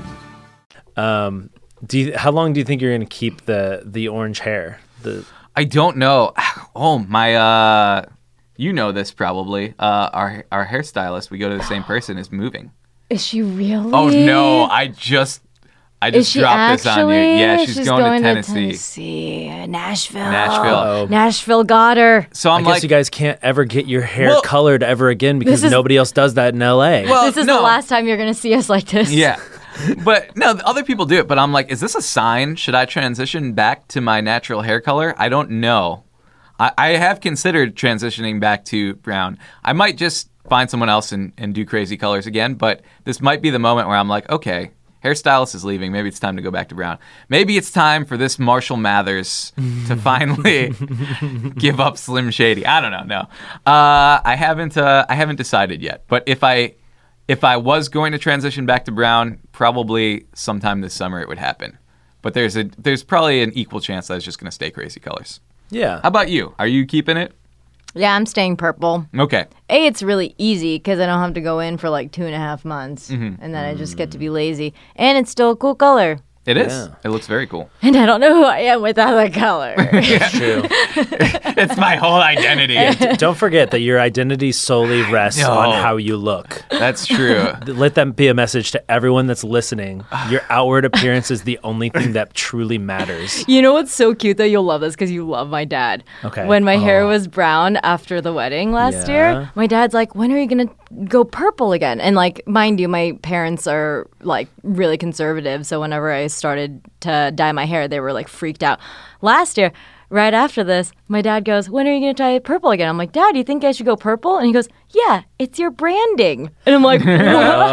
Um, do you, how long do you think you're going to keep the the orange hair? The I don't know. Oh my, uh, you know this probably. Uh, our our hairstylist, we go to the same person, is moving. Is she really? Oh no, I just I Is just she dropped actually? this on you. Yeah, she's, going, to Tennessee. Tennessee. Nashville. Nashville. Uh-oh. Nashville got her. So I I'm guess like, you guys can't ever get your hair Well- colored ever again because This is- nobody else does that in L A. well, This is no. the last time you're going to see us like this. Yeah. But no, the other people do it. But I'm like, is this a sign? Should I transition back to my natural hair color? I don't know. I, I have considered transitioning back to brown. I might just find someone else and, and do crazy colors again. But this might be the moment where I'm like, okay, hairstylist is leaving. Maybe it's time to go back to brown. Maybe it's time for this Marshall Mathers to finally give up Slim Shady. I don't know. No, uh, I haven't. Uh, I haven't decided yet. But if I If I was going to transition back to brown, probably sometime this summer it would happen. But there's a there's probably an equal chance that I was just going to stay crazy colors. yeah. How about you? Are you keeping it? Yeah, I'm staying purple. Okay. A, it's really easy because I don't have to go in for like two and a half months. Mm-hmm. And then I just get to be lazy. And it's still a cool color. It is. Yeah. It looks very cool. And I don't know who I am without that color. It's true. It's my whole identity. Don't forget that your identity solely rests No. on how you look. That's true. Let that be a message to everyone that's listening. Your outward appearance is the only thing that truly matters. You know what's so cute though? You'll love this because you love my dad. Okay. When my hair Oh. was brown after the wedding last Yeah. year, my dad's like, "When are you gonna go purple again?" And like, mind you, my parents are like really conservative, so whenever I started to dye my hair, they were like freaked out. Last year, right after this, my dad goes, "When are you gonna dye it purple again?" I'm like, "Dad, do you think I should go purple?" And he goes, "Yeah, it's your branding." And I'm like, "What?"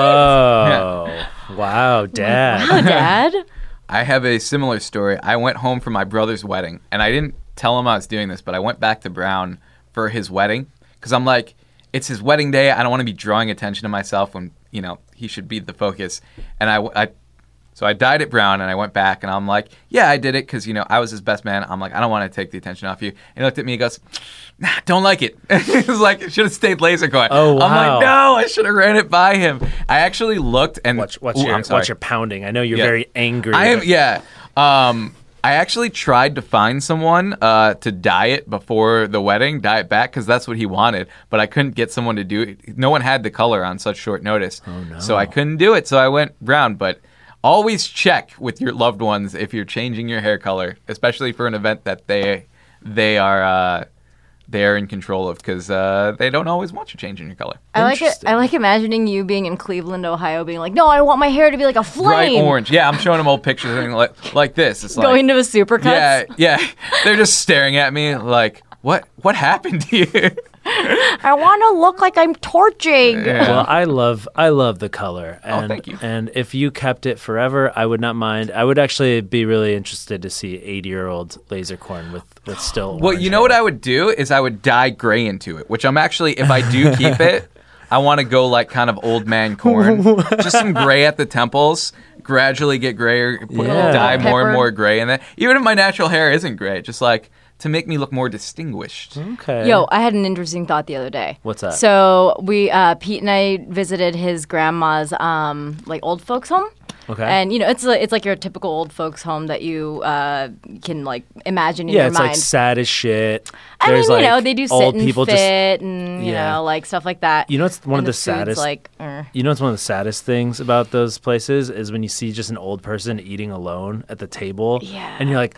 Oh, wow, Dad. Wow, Dad. I have a similar story. I went home for my brother's wedding, and I didn't tell him I was doing this, but I went back to brown for his wedding because I'm like, it's his wedding day. I don't want to be drawing attention to myself when, you know, he should be the focus. And I, I so I dyed it brown, and I went back, and I'm like, yeah, I did it because, you know, I was his best man. I'm like, I don't want to take the attention off you. And he looked at me and goes, nah, don't like it. He was like, it should have stayed laser coin. Oh, wow. I'm like, no, I should have ran it by him. I actually looked and Watch, watch, Ooh, your, I'm sorry. watch your pounding. I know you're Yeah. very angry. I am, but- yeah. Um, I actually tried to find someone uh, to dye it before the wedding, dye it back, because that's what he wanted. But I couldn't get someone to do it. No one had the color on such short notice. Oh, no. So I couldn't do it. So I went brown. But always check with your loved ones if you're changing your hair color, especially for an event that they they are uh, they are in control of, because uh, they don't always want you changing your color. I like it. Interesting. I like imagining you being in Cleveland, Ohio, being like, "No, I want my hair to be like a flame." Bright orange. Yeah, I'm showing them old pictures and like like this. It's like, Going to a supercuts. Yeah, yeah. They're just staring at me like, what what happened to you? I want to look like I'm torching. Yeah. Well, I love I love the color, and thank you. and if you kept it forever, I would not mind. I would actually be really interested to see eighty year old laser corn with with still. Well, you know what I would do is I would dye gray into it, which I'm actually, if I do keep it, I want to go like kind of old man corn, just some gray at the temples. Gradually get grayer, put, Yeah. dye more and Pepper. more gray in it. Even if my natural hair isn't gray, just like to make me look more distinguished. Okay. Yo, I had an interesting thought the other day. What's that? So we, uh, Pete and I visited his grandma's, um, like old folks home. Okay. And you know, it's a, it's like your typical old folks home that you uh, can like imagine in Yeah, your it's mind. like sad as shit. I There's mean, you like know, they do sit old and people fit just. and you yeah. know, like stuff like that. You know, it's one And of the, food's saddest. Like, uh, You know, it's one of the saddest things about those places is when you see just an old person eating alone at the table, Yeah. and you're like,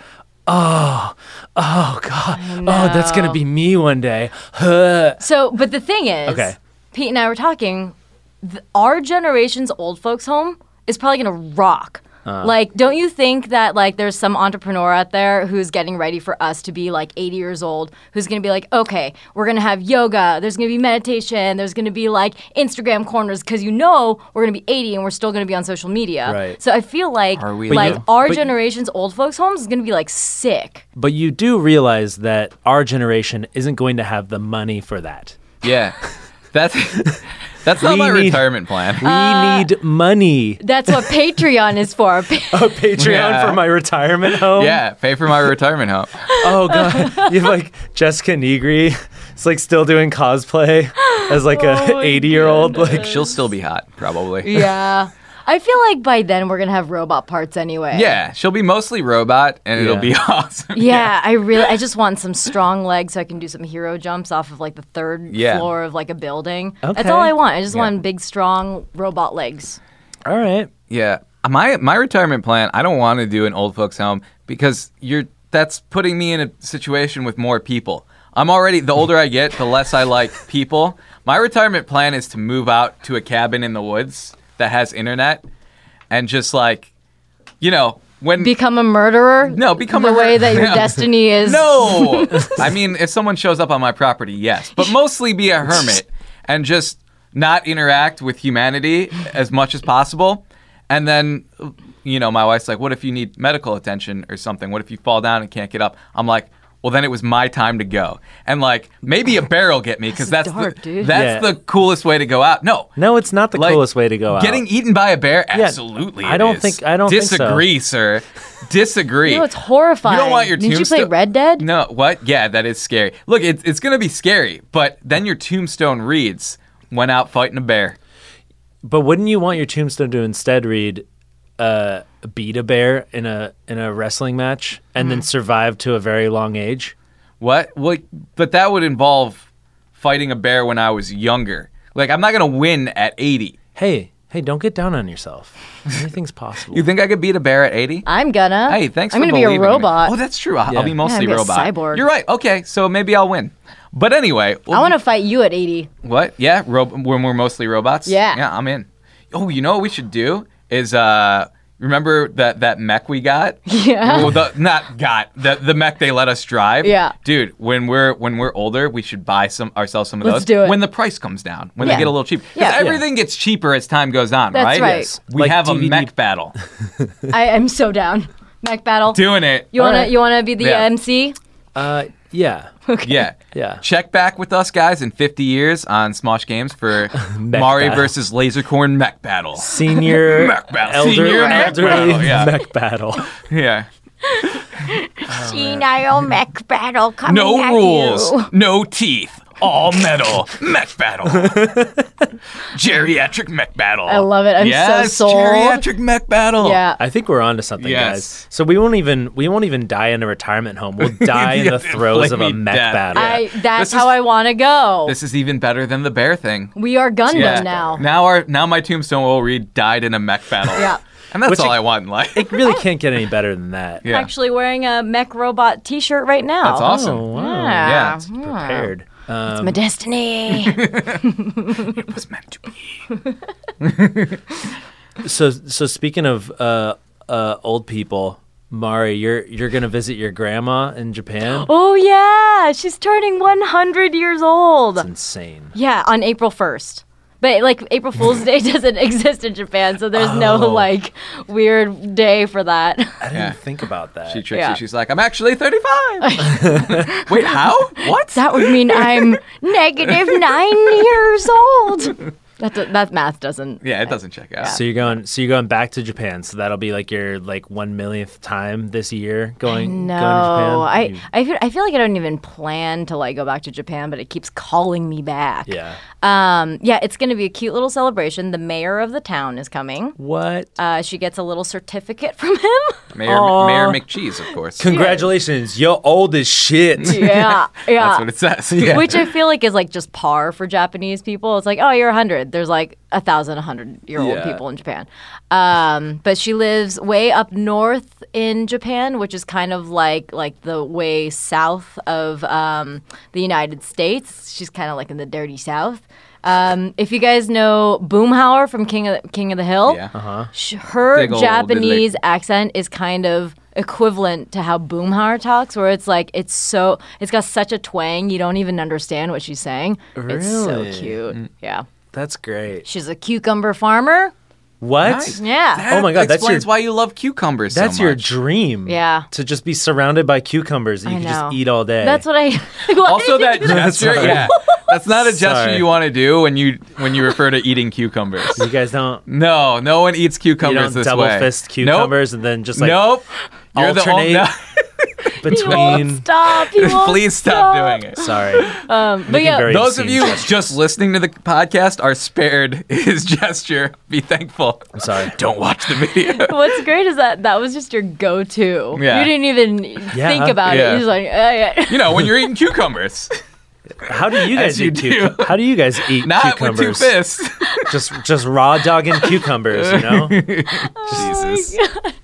oh, oh God, oh, that's gonna know. be me one day. Huh. so, but the thing is, Okay. Pete and I were talking. Th- our generation's old folks' home is probably gonna rock. Uh. Like, don't you think that like there's some entrepreneur out there who's getting ready for us to be like eighty years old, who's gonna be like, okay, we're gonna have yoga, there's gonna be meditation, there's gonna be like Instagram corners, because you know we're gonna be eighty and we're still gonna be on social media. Right. So I feel like Are we, like though? our But- generation's old folks' homes is gonna be like sick. But you do realize that our generation isn't going to have the money for that. Yeah. That's that's not We my need- retirement plan. We Uh, need money. That's what Patreon is for. A Patreon Yeah. for my retirement home. Yeah, pay for my retirement home. Oh God, you have like Jessica Negri. It's like still doing cosplay as like Oh a my eighty year old. Like She'll still be hot, probably. Yeah. I feel like by then we're gonna have robot parts anyway. Yeah, she'll be mostly robot, and it'll Yeah. be awesome. Yeah, I really, I just want some strong legs so I can do some hero jumps off of like the third Yeah. floor of like a building. That's Okay. all I want. I just Yeah. want big, strong robot legs. all right. Yeah. My my retirement plan, I don't want to do an old folks home because you're that's putting me in a situation with more people. I'm already the older I get, the less I like people. My retirement plan is to move out to a cabin in the woods that has internet and just like you know, when Become a murderer? No, become the a way mur- that your No. destiny is. No. I mean, if someone shows up on my property, yes, but mostly be a hermit and just not interact with humanity as much as possible. And then, you know, my wife's like, what if you need medical attention or something? What if you fall down and can't get up? I'm like, well, then it was my time to go. And like, maybe a bear will get me because that's, dark, the, dude. that's Yeah. the coolest way to go out. No. No, it's not the Like, coolest way to go out. Getting eaten by a bear? Absolutely. I it don't is. think- I don't think so. Disagree, sir. Disagree. You know, it's horrifying. You don't want your Didn't you play tombstone- Red Dead? No, what? Yeah, that is scary. Look, it's it's gonna be scary, but then your tombstone reads, "Went out fighting a bear." But wouldn't you want your tombstone to instead read, uh, "beat a bear in a in a wrestling match and Mm-hmm. then survive to a very long age"? What? Well, but that would involve fighting a bear when I was younger. Like, I'm not gonna win at eighty. Hey, hey, don't get down on yourself. Anything's possible. You think I could beat a bear at eighty? I'm gonna. Hey, thanks I'm for gonna be believing a me. robot. Oh, that's true. I'll, Yeah. I'll be mostly I'm gonna be a robot. cyborg. You're right. Okay, so maybe I'll win. But anyway, I want to fight you at eighty. What? Yeah, ro- when we're mostly robots. Yeah. Yeah, I'm in. Oh, you know what we should do is uh, remember that that mech we got? Yeah. Well, the, not got the the mech they let us drive. Yeah. Dude, when we're when we're older, we should buy some ourselves some of Let's those. do it. When the price comes down, when Yeah. they get a little cheap. Because Yeah. everything gets cheaper as time goes on, That's right? right. Yes. We Like have D V D. a mech battle. I am so down. Mech battle. Doing it. You wanna Alright. you wanna be the Yeah. M C? Uh, yeah. Yeah. Yeah. Check back with us guys in fifty years on Smosh Games for Mech Mari battle. versus Lasercorn mech battle. Senior, Mech battle. elder, Senior mech elderly battle, yeah. mech battle. Yeah. Senile mech battle coming No at rules, you. no teeth, all metal, mech battle. Geriatric mech battle. I love it. I'm so yes, sold. Geriatric mech battle. Yeah. I think we're onto something, Yes. guys. So we won't even we won't even die in a retirement home. We'll die in Yeah, the throes of a flaming mech death. battle. I that's This how is- I want to go. This is even better than the bear thing. We are Gundam Yeah. now. Now our now my tombstone will read died in a mech battle. Yeah. And that's Which all it- I want in life. It really can't get any better than that. Yeah. Actually wearing a mech robot t-shirt right now. That's awesome. Oh, wow. Yeah. Yeah. It's prepared. Um, It's my destiny. It was meant to be. so so speaking of uh, uh, old people, Mari, you're you're gonna visit your grandma in Japan. Oh yeah, she's turning one hundred years old. That's insane. Yeah, on April first. But like April Fool's Day doesn't exist in Japan, so there's no Oh. like weird day for nine I didn't Yeah. think about that. She tricks Yeah. you. She's like, I'm actually thirty-five. Wait, how? What? That would mean I'm negative nine years old. That do- that math doesn't. Yeah, it doesn't check out. So you're going. So you're going back to Japan. So that'll be like your like one millionth time this year going. No, going to Japan. I You- I feel, I feel like I don't even plan to like go back to Japan, but it keeps calling me back. yeah. Um. Yeah, it's going to be a cute little celebration. The mayor of the town is coming. What? Uh, she gets a little certificate from him. Mayor, Mayor McCheese, of course. Congratulations, you're old as shit. yeah, yeah. That's what it says. Yeah. Which I feel like is like just par for Japanese people. It's like, oh, you're one hundred. There's like a thousand one hundred year old Yeah. people in Japan. Um, but she lives way up north in Japan, which is kind of like like the way south of um, the United States. She's kind of like in the dirty south. Um, if you guys know Boomhauer from King of the, King of the Hill, Yeah. Uh-huh. sh- her Big ol' Japanese diddly. accent is kind of equivalent to how Boomhauer talks, where it's like it's so it's got such a twang you don't even understand what she's saying. It's so Really? cute. Yeah, That's great. she's a cucumber farmer. What? Nice. Yeah, That Oh my God, that's your- explains why you love cucumbers so That's your much. dream. Yeah. To just be surrounded by cucumbers that you I can know. just eat all day. That's what I. Also, that gesture, Sorry. yeah, that's not a gesture Sorry. you want to do when you when you refer to eating cucumbers. You guys don't. No, no one eats You cucumbers don't this double way. fist cucumbers and then just like nope. You're the alternate only. between. Stop! He won't Please stop doing it. Sorry. Um, but Making yeah, very Those of obscene you gestures. just listening to the podcast are spared his gesture. Be thankful. I'm sorry. Don't watch the video. what's great is that that was just your go-to. Yeah. You didn't even Yeah. think about Yeah. it. You're just like, uh, yeah. You know, when you're eating cucumbers, How do you As guys you eat do. cucumbers? How do you guys eat not cucumbers? with two fists. Just just raw dogging cucumbers, you know? Jesus.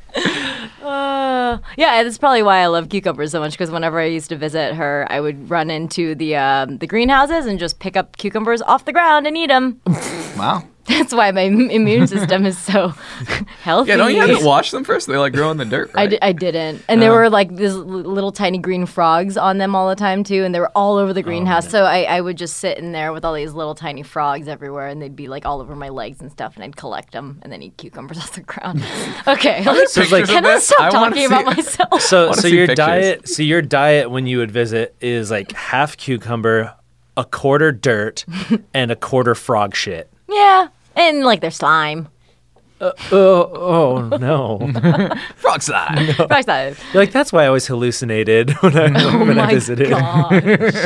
Uh, yeah, that's probably why I love cucumbers so much. Because whenever I used to visit her, I would run into the um, the greenhouses and just pick up cucumbers off the ground and eat them. Wow. That's why my im- immune system is so healthy. Yeah, don't you have to wash them first? They like grow in the dirt, I, right? di- I didn't. And there were like these l- little tiny green frogs on them all the time too. And they were all over the greenhouse. so I, I would just sit in there with all these little tiny frogs everywhere. And they'd be like all over my legs and stuff. And I'd collect them and then eat cucumbers off the ground. Okay. let's- So it's like- Pictures can of I this? stop I wanna talking see about it. myself? So wanna so see your pictures. diet so your diet when you would visit is like half cucumber, a quarter dirt, and a quarter frog shit. Yeah. And like their slime. Oh, oh no! Frog slide. Frog slime. You're like that's why I always hallucinated when I when I Oh my visited. gosh.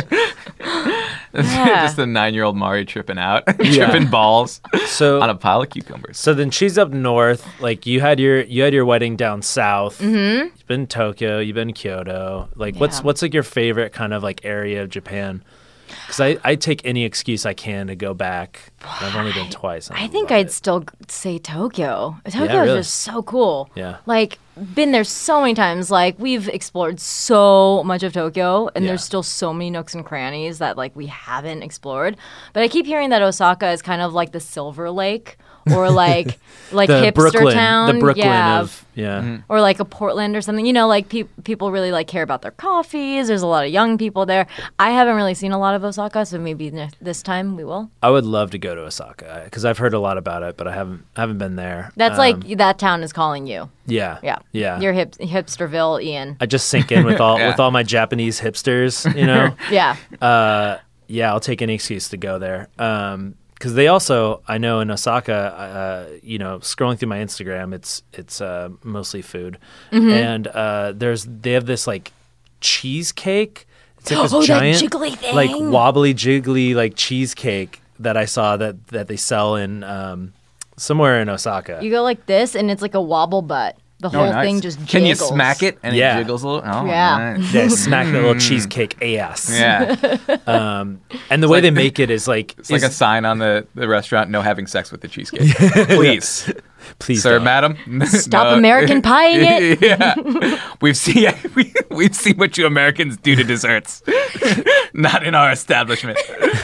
Yeah. Just a nine-year-old Mari tripping out, tripping balls So on a pile of cucumbers. so then she's up north. Like you had your you had your wedding down south. Mm-hmm. You've been in Tokyo. You've been in Kyoto. Like what's Yeah. what's like your favorite kind of like area of Japan? Because I, I take any excuse I can to go back. I've only been twice. and I think love I'd it. still g- say Tokyo. Tokyo really? is just so cool. Yeah. Like, been there so many times. Like, we've explored so much of Tokyo, and Yeah. there's still so many nooks and crannies that, like, we haven't explored. But I keep hearing that Osaka is kind of like the Silver Lake, or like, like the hipster Brooklyn, town. the Brooklyn yeah. of yeah. Or like a Portland or something. You know, like pe- people really like care about their coffees. There's a lot of young people there. I haven't really seen a lot of Osaka, so maybe ne- this time we will. I would love to go to Osaka because I've heard a lot about it, but I haven't haven't been there. That's Um, like that town is calling you. yeah, Yeah. yeah. You're hip- hipsterville, Ian. I just sink in with all Yeah. with all my Japanese hipsters, you know. Yeah. uh, yeah, I'll take any excuse to go there. Um, because they also, I know in Osaka, uh, you know, scrolling through my Instagram, it's it's uh, mostly food, Mm-hmm. and uh, there's they have this like cheesecake. It's like this Oh, that giant, jiggly thing. like wobbly jiggly like cheesecake that I saw that that they sell in um, somewhere in Osaka. You go like this, and it's like a wobble butt. The whole Oh, nice. thing just jiggles. Can you smack it and Yeah. it jiggles a little? Oh, Yeah. nice. They smack the little cheesecake ass. Yeah. Um, and the way like- they make it is like, It's like is- a sign on the, the restaurant, no having sex with the cheesecake. Please. please, Sir, don't. madam. Stop No. American pieing it. Yeah. We've seen we, we've seen what you Americans do to desserts. Not in our establishment.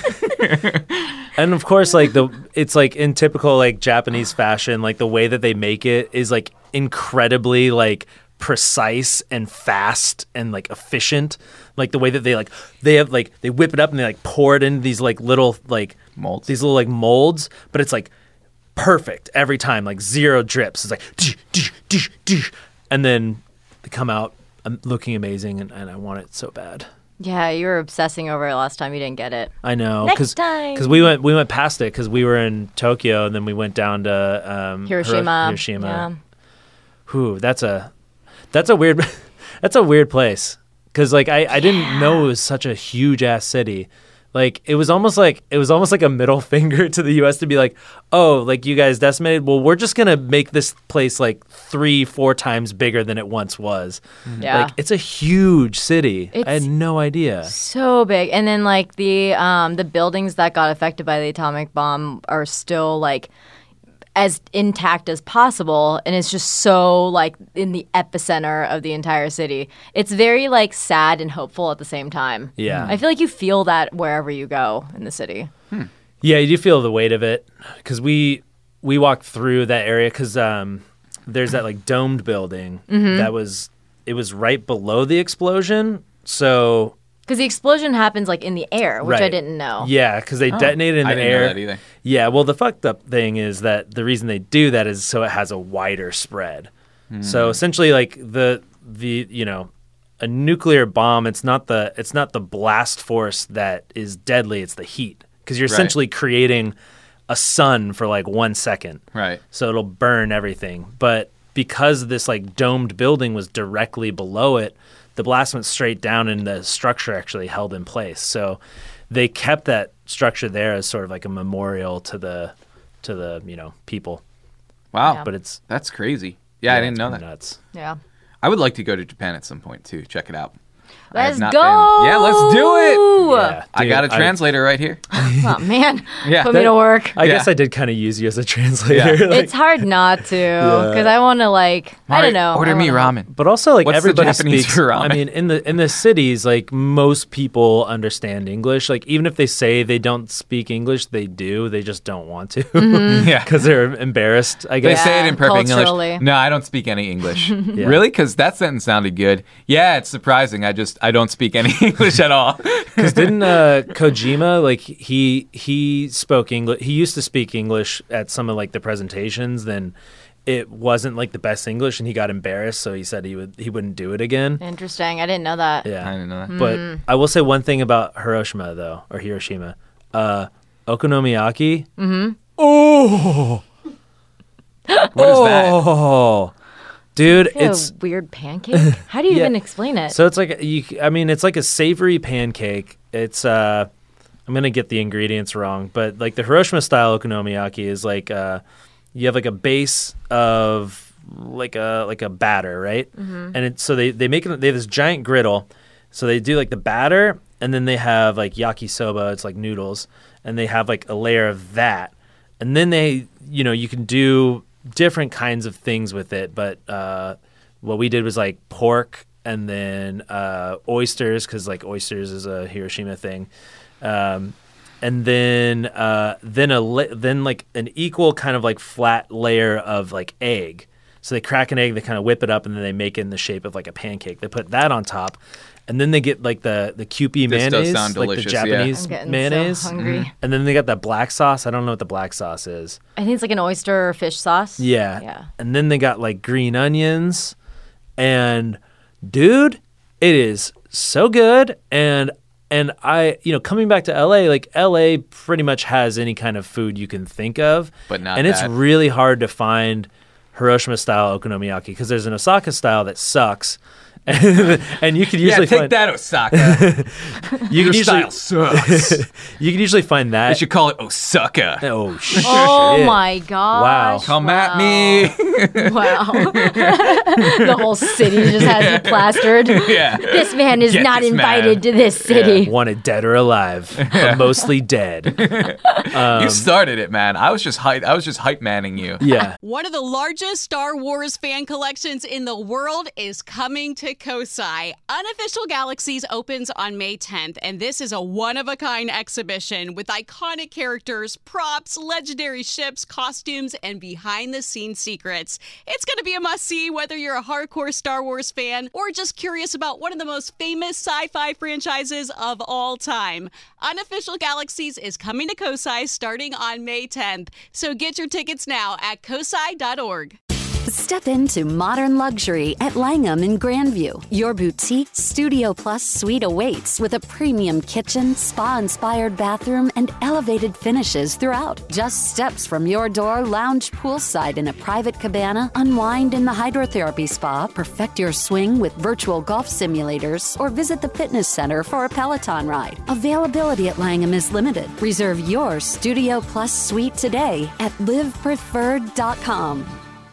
And of course, like the it's like in typical like Japanese fashion, like the way that they make it is like incredibly like precise and fast and like efficient. Like the way that they like they have like they whip it up and they like pour it into these like little like Molds. these little like molds, but it's like perfect every time, like zero drips. It's like "Tsh, tsh, tsh, tsh," and then they come out um, looking amazing, and, and I want it so bad. Yeah, you were obsessing over it last time. You didn't get it. I know. Next Cause, time. Because we went we went past it because we were in Tokyo and then we went down to um, Hiroshima. Hiro- Hiroshima. Yeah. Whew, that's a that's a weird that's a weird place. Because like I, I didn't know it was such a huge ass city. Like it was almost like it was almost like a middle finger to the U S to be like, oh, like you guys decimated. Well, we're just gonna make this place like three, four times bigger than it once was. Yeah. Like it's a huge city. It's I had no idea. so big. And then like the um the buildings that got affected by the atomic bomb are still like as intact as possible, and it's just so like in the epicenter of the entire city. It's very like sad and hopeful at the same time. Yeah. I feel like you feel that wherever you go in the city. Yeah, you do feel the weight of it because we we walked through that area because um, there's that like domed building that was it was right below the explosion. So Because the explosion happens like in the air, which I Right. didn't know. yeah, because they detonated in I the didn't know air. that either. Yeah, well, the fucked up thing is that the reason they do that is so it has a wider spread. So essentially, like the the you know a nuclear bomb, it's not the it's not the blast force that is deadly. It's the heat because you're Right. essentially creating a sun for like one second. Right. So it'll burn everything. But because this like domed building was directly below it, the blast went straight down and the structure actually held in place. So they kept that structure there as sort of like a memorial to the to the, you know, people. Wow. Yeah. But it's That's crazy. Yeah, I didn't it's know pretty that. nuts. Yeah. I would like to go to Japan at some point too. Check it out. I have Let's not go. been. Yeah, let's do it. Yeah, I dude, got a translator right here. Oh man. Yeah. Put me to work. I Yeah. guess I did kind of use you as a translator. Yeah. like- It's hard not to because I want to like I don't know. Order I me wanna- ramen. But also, like What's the everybody Japanese speaks. for ramen? I mean, in the in the cities, like most people understand English. Like even if they say they don't speak English, they do. They just don't want to Yeah. because they're embarrassed. I They guess. say it Yeah, in perfect culturally. English. No, I don't speak any English. Really? Because that sentence sounded good. Yeah, it's surprising. I just I don't speak any English at all. Because didn't uh, Kojima like he he spoke English? He used to speak English at some of like the presentations. Then it wasn't like the best English, and he got embarrassed. So he said he would he wouldn't do it again. Interesting. I didn't know that. Yeah, I didn't know that. But Mm. I will say one thing about Hiroshima, though, or Hiroshima. Uh, okonomiyaki. Mm-hmm. Oh, What is that? oh, dude, Is it it's a weird pancake. How do you Yeah. even explain it? so it's like you. I mean, it's like a savory pancake. It's uh, I'm gonna get the ingredients wrong, but like the Hiroshima style okonomiyaki is like uh, you have like a base of like a like a batter, right? And it, so they they make it. They have this giant griddle. So they do like the batter, and then they have like yakisoba. It's like noodles, and they have like a layer of that, and then they, you know, you can do different kinds of things with it. But uh, what we did was like pork, and then uh, oysters, because like oysters is a Hiroshima thing, um, and then uh, then a la- then like an equal kind of like flat layer of like egg. So they crack an egg, they kind of whip it up, and then they make it in the shape of like a pancake. They put that on top, and then they get like the the Kewpie This does mayonnaise, sound like the delicious, yeah. Japanese I'm getting mayonnaise, so hungry. and then they got that black sauce. I don't know what the black sauce is. I think it's like an oyster or fish sauce. Yeah, Yeah. And then they got like green onions, and dude, it is so good. And and I, you know, coming back to L A, like L A pretty much has any kind of food you can think of, But not and it's that. really hard to find Hiroshima style okonomiyaki because there's an Osaka style that sucks, and you can Yeah, usually take find that, Osaka. you Your can usually style sucks. you can usually find They that. should call it Osaka. Oh shit! Oh my gosh. Come wow. at me. Wow. The whole city just has it plastered. Yeah. This man is Get not this invited man. to this city. Wanted dead or alive, but mostly dead. you started it, man. I was just hype. I was just hype manning you. Yeah. One of the largest Star Wars fan collections in the world is coming to Kosai. Unofficial Galaxies opens on May tenth, and this is a one-of-a-kind exhibition with iconic characters, props, legendary ships, costumes, and behind-the-scenes secrets. It's going to be a must-see whether you're a hardcore Star Wars fan or just curious about one of the most famous sci-fi franchises of all time. Unofficial Galaxies is coming to Kosai starting on May tenth, so get your tickets now at kosai dot org. Step into modern luxury at Langham in Grandview. Your boutique Studio Plus suite awaits with a premium kitchen, spa-inspired bathroom, and elevated finishes throughout. Just steps from your door, lounge poolside in a private cabana, unwind in the hydrotherapy spa, perfect your swing with virtual golf simulators, or visit the fitness center for a Peloton ride. Availability at Langham is limited. Reserve your Studio Plus suite today at live preferred dot com.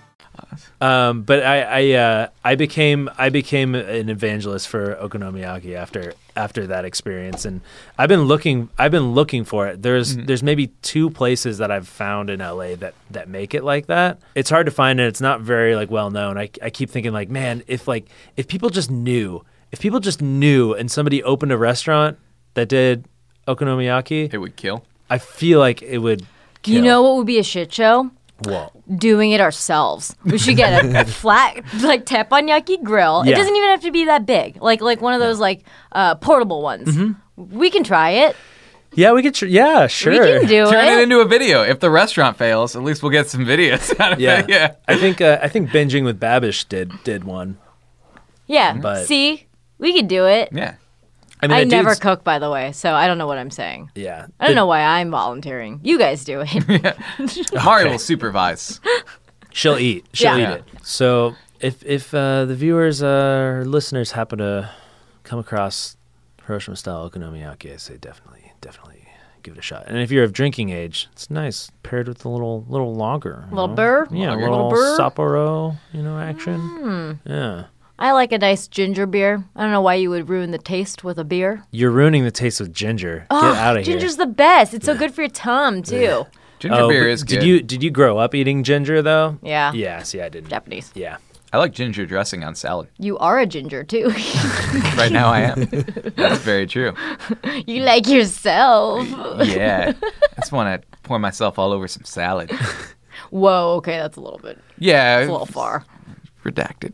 Um, but I I, uh, I became I became an evangelist for okonomiyaki after after that experience, and I've been looking I've been looking for it. There's mm-hmm. there's maybe two places that I've found in L A that, that make it like that. It's hard to find, and it's not very like well known. I I keep thinking like, man, if like if people just knew, if people just knew, and somebody opened a restaurant that did okonomiyaki, it would kill. I feel like it would kill. You know what would be a shit show? Whoa. Doing it ourselves. We should get a, a flat, like, teppanyaki grill. Yeah. It doesn't even have to be that big. Like like one of those, like, uh, portable ones. Mm-hmm. We can try it. Yeah, we could. Tr- yeah, sure. We can do Turn it. it into a video. If the restaurant fails, at least we'll get some videos out of Yeah, it. Yeah. I think uh, I think Binging with Babish did did one. Yeah. But- See? We could do it. Yeah. I mean, I that never dude's- cook, by the way, so I don't know what I'm saying. Yeah, I don't The- know why I'm volunteering. You guys do it. Mario will supervise. She'll eat. She'll Yeah. eat it. So if if uh, the viewers uh, or listeners happen to come across Hiroshima style okonomiyaki, I say definitely, definitely give it a shot. And if you're of drinking age, it's nice paired with a little little lager, you Little know? burr? yeah, Lager. a little, Little burr? Sapporo, you know, action. Yeah, I like a nice ginger beer. I don't know why you would ruin the taste with a beer. you're ruining the taste with ginger. Oh, Get out of here. ginger's the best. It's so good for your tum, too. Ginger Oh, beer but is good. Did you did you grow up eating ginger though? Yeah. Yeah. See, I didn't. Japanese. Yeah. I like ginger dressing on salad. You are a ginger, too. Right now I am. That's very true. You like yourself. Yeah. I just want to pour myself all over some salad. Whoa, okay, that's a little bit, Yeah. a little far. Redacted.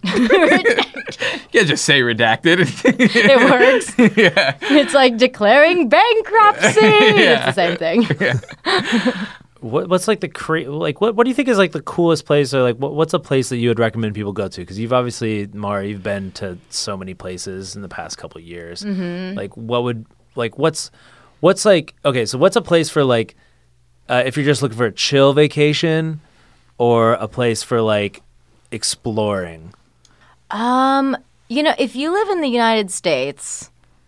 Yeah, just say redacted. It works. Yeah. It's like declaring bankruptcy. It's the same thing. What what's like the cra- like what what do you think is like the coolest place, or like what what's a place that you would recommend people go to? Because you've obviously, Mara, you've been to so many places in the past couple of years. Mm-hmm. Like what would like what's what's like okay, so what's a place for like uh, if you're just looking for a chill vacation, or a place for like exploring? Um, you know, if you live in the United States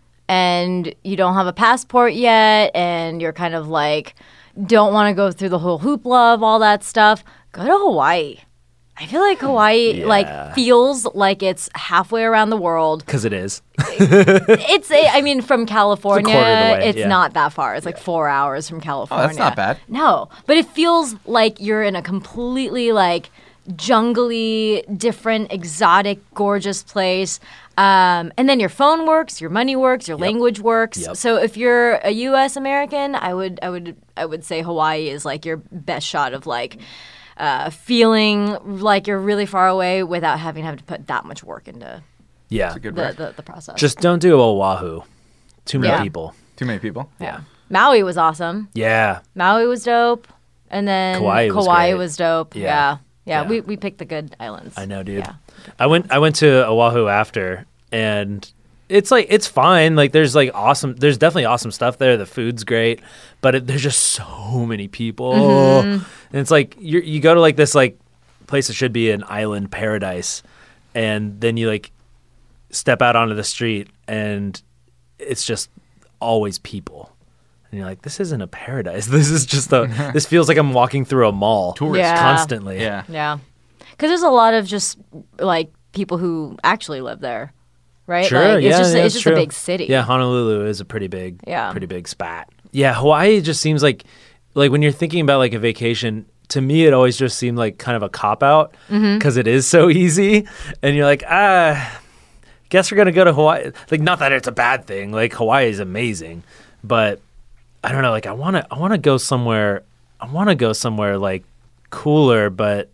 and you don't have a passport yet and you're kind of like don't want to go through the whole hoopla of all that stuff, go to Hawaii. I feel like Hawaii Yeah. like feels like it's halfway around the world. Because it is. It's a, I mean from California, quarter of the way, it's yeah. not that far. It's like four hours from Oh, California. that's not bad. No, but it feels like you're in a completely like jungly, different, exotic, gorgeous place. Um, and then your phone works, your money works, your language works. Yep. So if you're a U S American, I would, I would, I would say Hawaii is like your best shot of like uh, feeling like you're really far away without having to have to put that much work into Yeah. It's a good the, rec. the, the process. Just don't do Oahu. Too many Yeah. people. Too many people. yeah. Maui was awesome. Yeah. Maui was dope, and then Kauai was Kauai great. was dope. Yeah. Yeah. yeah, Yeah. We we picked the good islands. I know, dude. Yeah. I went I went to Oahu after, and it's like it's fine. Like there's like awesome. There's definitely awesome stuff there. The food's great, but it, there's just so many people, Mm-hmm. and it's like you you go to like this like place that should be an island paradise, and then you like step out onto the street, and it's just always people. And you're like, this isn't a paradise. This is just a. This feels like I'm walking through a mall. Tourists. Yeah. Constantly. Yeah. Yeah, because there's a lot of just like people who actually live there, right? Sure, like, yeah, it's just yeah, it's it's just true. a big city. Yeah, Honolulu is a pretty big, Yeah. pretty big spot. Yeah, Hawaii just seems like, like when you're thinking about like a vacation, to me it always just seemed like kind of a cop out because is so easy, and you're like, ah, guess we're gonna go to Hawaii. Like, not that it's a bad thing. Like Hawaii is amazing, but I don't know. Like I want to, I want to go somewhere. I want to go somewhere like cooler, but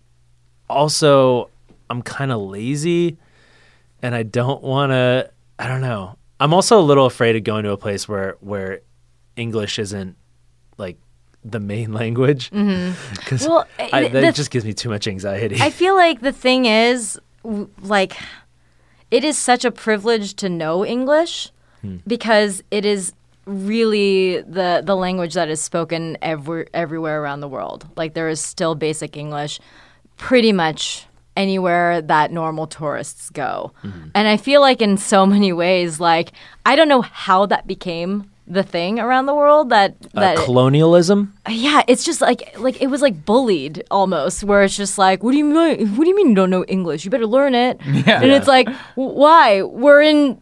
also I'm kind of lazy, and I don't want to. I don't know. I'm also a little afraid of going to a place where where English isn't like the main language. Because Well, I, the- that just gives me too much anxiety. I feel like the thing is, w- like, it is such a privilege to know English because it is really the the language that is spoken every, everywhere around the world. Like, there is still basic English pretty much anywhere that normal tourists go. And I feel like in so many ways, like, I don't know how that became the thing around the world that uh, that colonialism? yeah, it's just like like it was like bullied almost, where it's just like, what do you mean? What do you mean you don't know English? You better learn it. Yeah. And it's like, w- why? We're in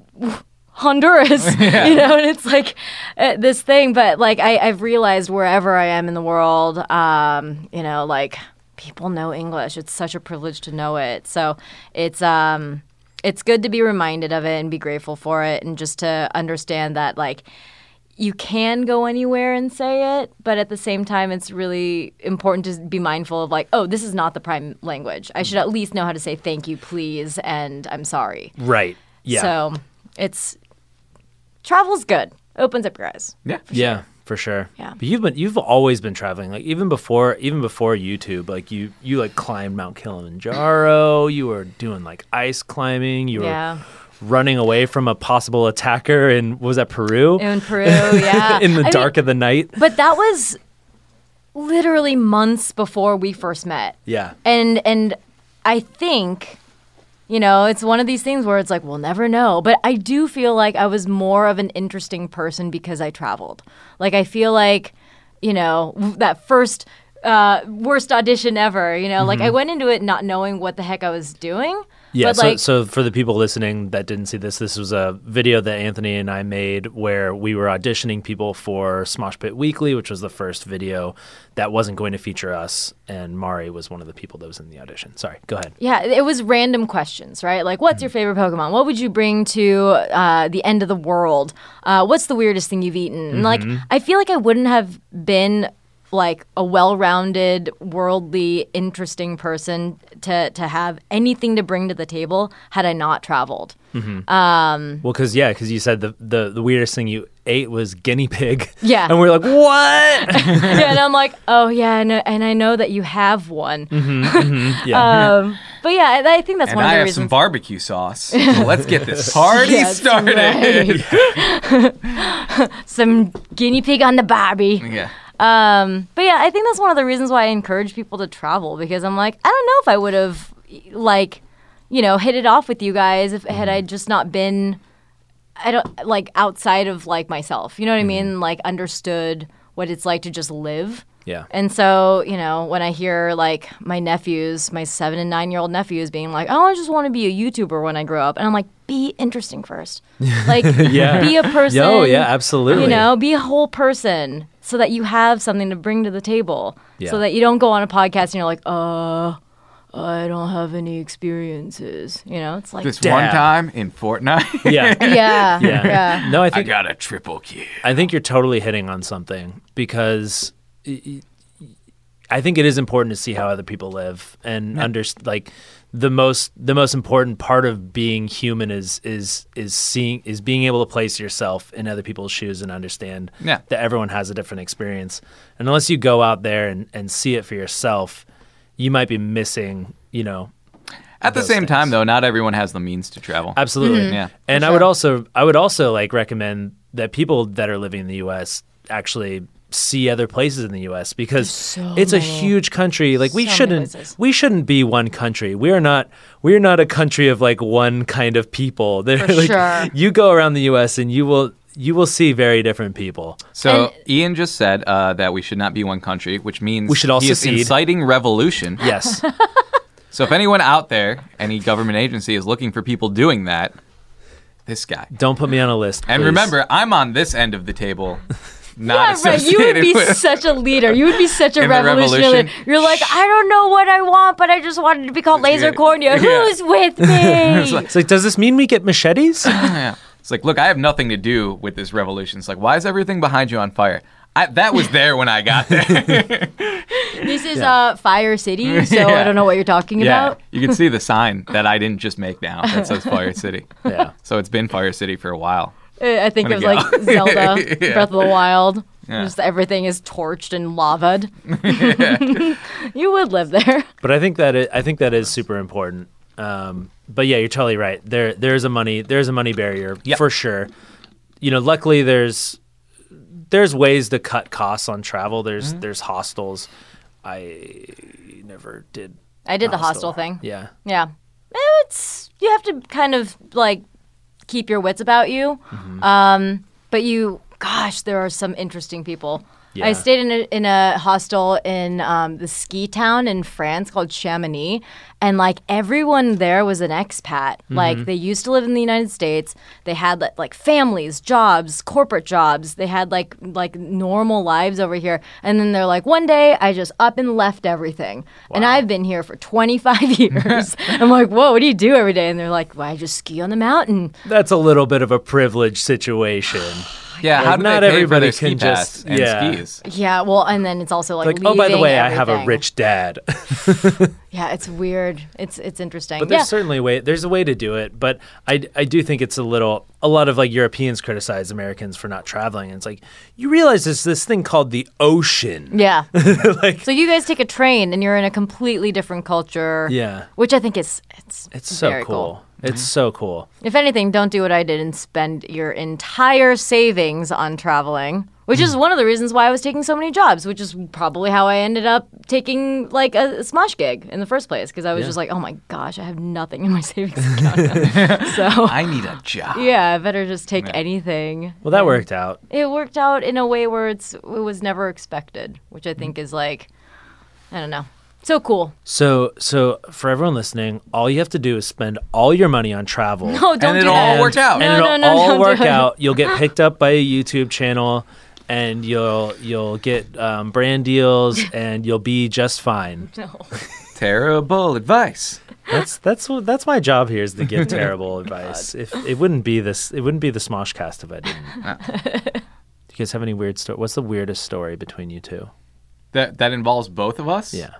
Honduras, you know, and it's like uh, this thing. But like I, I've realized wherever I am in the world, um, you know, like people know English. It's such a privilege to know it. So it's um. It's good to be reminded of it and be grateful for it, and just to understand that, like, you can go anywhere and say it, but at the same time, it's really important to be mindful of, like, oh, this is not the prime language. I should at least know how to say thank you, please, and I'm sorry. Right. Yeah. So it's travel's good. Opens up your eyes. Yeah. Yeah, for sure. Yeah. But you've been you've always been traveling. Like even before even before YouTube, like you you like climbed Mount Kilimanjaro, you were doing like ice climbing, you Yeah. were running away from a possible attacker in was that Peru? In Peru, yeah. in the I dark mean, of the night. but that was literally months before we first met. Yeah. And and I think, you know, it's one of these things where it's like, we'll never know. But I do feel like I was more of an interesting person because I traveled. Like, I feel like, you know, that first uh, worst audition ever, you know, like I went into it not knowing what the heck I was doing. Yeah, But so, like, so for the people listening that didn't see this, this was a video that Anthony and I made where we were auditioning people for Smosh Pit Weekly, which was the first video that wasn't going to feature us, and Mari was one of the people that was in the audition. Sorry, go ahead. yeah, it was random questions, right? Like, what's your favorite Pokemon? What would you bring to uh, the end of the world? Uh, what's the weirdest thing you've eaten? And like, I feel like I wouldn't have been like a well-rounded, worldly, interesting person to to have anything to bring to the table had I not traveled. Well, because, yeah, because you said the, the, the weirdest thing you ate was guinea pig. Yeah. And we we're like, what? Yeah, and I'm like, oh yeah, and, and I know that you have one. yeah. Um, but yeah, I I think that's And one of I the have reasons. some barbecue sauce. So let's get this party Yes, started. right. Some guinea pig on the Barbie. Yeah. Um, but yeah, I think that's one of the reasons why I encourage people to travel, because I'm like, I don't know if I would have, like, you know, hit it off with you guys if had I just not been, I don't like outside of like myself. You know what I mean? Like understood what it's like to just live. Yeah. And so, you know, when I hear like my nephews, my seven and nine year old nephews being like, oh, I just want to be a YouTuber when I grow up. And I'm like, be interesting first. Like, Yeah. be a person. Yo, yeah, absolutely. You know, be a whole person so that you have something to bring to the table. Yeah. So that you don't go on a podcast and you're like, uh, I don't have any experiences. You know, it's like, This Dab. one time in Fortnite, Yeah. yeah, Yeah. yeah. No, I I think got a triple kill. I think you're totally hitting on something, because y- y- I think it is important to see how other people live and under like the most the most important part of being human is is is seeing is being able to place yourself in other people's shoes and understand Yeah. that everyone has a different experience. And unless you go out there and, and see it for yourself, you might be missing, you know, At the those same things. time, though, not everyone has the means to travel. Absolutely. Yeah. And I would also I would also like recommend that people that are living in the U S actually see other places in the U S because so it's a many. huge country. Like we So many shouldn't places. we shouldn't be one country. We are not we are not a country of like one kind of people. They're For like sure. you go around the U S and you will you will see very different people. So And- Ian just said uh, that we should not be one country, which means We should all he is secede. inciting revolution. Yes. So if anyone out there, any government agency is looking for people doing that, this guy. Don't put me on a list. And please. remember, I'm on this end of the table, not Yeah, right. associated You would be with. such a leader. You would be such a In the revolutionary. revolution? You're like, I don't know what I want, but I just wanted to be called Laser Yeah. Cornea. Yeah. Who's with me? It's like, does this mean we get machetes? Yeah. It's like, look, I have nothing to do with this revolution. It's like, why is everything behind you on fire? I, that was there when I got there. This is uh, Fire City, so I Yeah. don't know what you're talking yeah, about. you can see the sign that I didn't just make down that says Fire City. Yeah. So it's been Fire City for a while. Uh, I think it was Wanna like go? Zelda, Yeah. Breath of the Wild. Yeah. Just everything is torched and lavaed. You would live there. But I think that it, I think that is super important. Um, but yeah, you're totally right. There there's a money there's a money barrier Yep. for sure. You know, luckily there's there's ways to cut costs on travel. There's Mm-hmm. there's hostels. I never did. I did the hostel. hostel thing. Yeah. Yeah. It's you have to kind of like keep your wits about you. Mm-hmm. Um, but you gosh, there are some interesting people. Yeah. I stayed in a, in a hostel in um, the ski town in France called Chamonix, and like everyone there was an expat. Mm-hmm. Like they used to live in the United States. They had like, like families, jobs, corporate jobs. They had like like normal lives over here, and then they're like, one day I just up and left everything, and I've been here for twenty-five years. I'm like, whoa, what do you do every day? And they're like, well, I just ski on the mountain. That's a little bit of a privileged situation. Yeah, how do not they pay everybody for their can ski pass just- and yeah. skis? Yeah, well, and then it's also like, Like, oh, by the leaving way, I have a everything. rich dad. Yeah, it's weird. It's it's interesting. But there's yeah. certainly a way. There's a way to do it. But I, I do think it's a little. A lot of like Europeans criticize Americans for not traveling. And it's like you realize there's this thing called the ocean. Yeah. Like So you guys take a train and you're in a completely different culture. Yeah. Which I think is it's it's so very cool. It's so cool. If anything, don't do what I did and spend your entire savings on traveling, which is one of the reasons why I was taking so many jobs, which is probably how I ended up taking like a, a Smosh gig in the first place because I was Yeah. just like, oh my gosh, I have nothing in my savings account now. So I need a job. yeah, I better just take anything. Well, that worked out. It worked out in a way where it's it was never expected, which I think is like, I don't know, so cool. So, so for everyone listening, all you have to do is spend all your money on travel. No, don't And do it'll that. all work out. No, and it'll no, no, all don't work do it. out. You'll get picked up by a YouTube channel, and you'll you'll get um, brand deals, and you'll be just fine. Terrible advice. That's that's what that's my job here is to give terrible advice. If it wouldn't be this, it wouldn't be the Smoshcast if I didn't. Do you guys have any weird story? What's the weirdest story between you two? That that involves both of us? Yeah.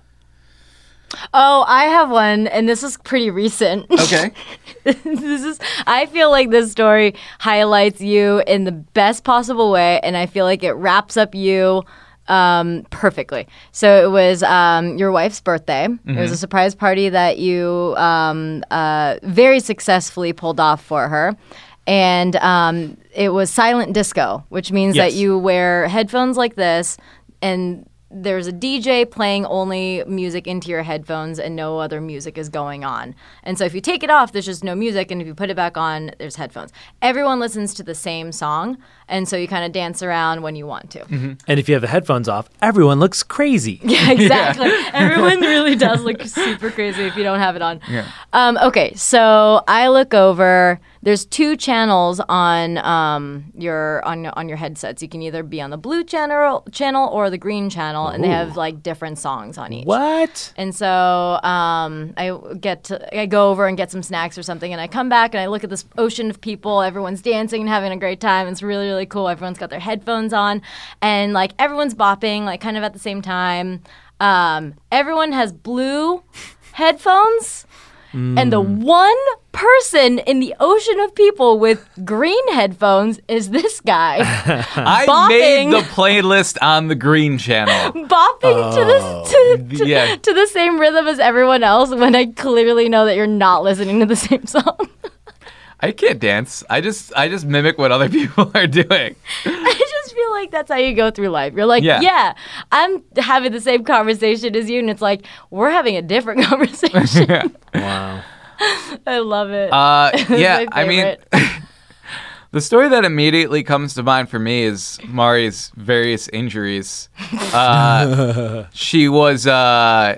Oh, I have one, and this is pretty recent. Okay. This is. I feel like this story highlights you in the best possible way, and I feel like it wraps up you um, perfectly. So it was um, your wife's birthday. It was a surprise party that you um, uh, very successfully pulled off for her. And um, it was silent disco, which means Yes. that you wear headphones like this, and there's a D J playing only music into your headphones and no other music is going on. And so if you take it off, there's just no music. And if you put it back on, there's headphones. Everyone listens to the same song. And so you kind of dance around when you want to. And if you have the headphones off, everyone looks crazy. Yeah, exactly. Everyone really does look super crazy if you don't have it on. Yeah. Um, okay, so I look over. There's two channels on um, your on on your headsets. You can either be on the blue channel channel or the green channel, and they have like different songs on each. What? And so um, I get to I go over and get some snacks or something, and I come back and I look at this ocean of people. Everyone's dancing and having a great time. It's really really cool. Everyone's got their headphones on, and like everyone's bopping like kind of at the same time. Um, everyone has blue headphones. And the one person in the ocean of people with green headphones is this guy I Bopping. made the playlist on the Green Channel. bopping to the to, to, Yeah. to the same rhythm as everyone else when I clearly know that you're not listening to the same song. I can't dance. I just I just mimic what other people are doing. I just feel like that's how you go through life. You're like, Yeah. yeah, I'm having the same conversation as you, and it's like we're having a different conversation. Wow. I love it. Uh, It's yeah, my I mean, favorite. the story that immediately comes to mind for me is Mari's various injuries. Uh, she was uh,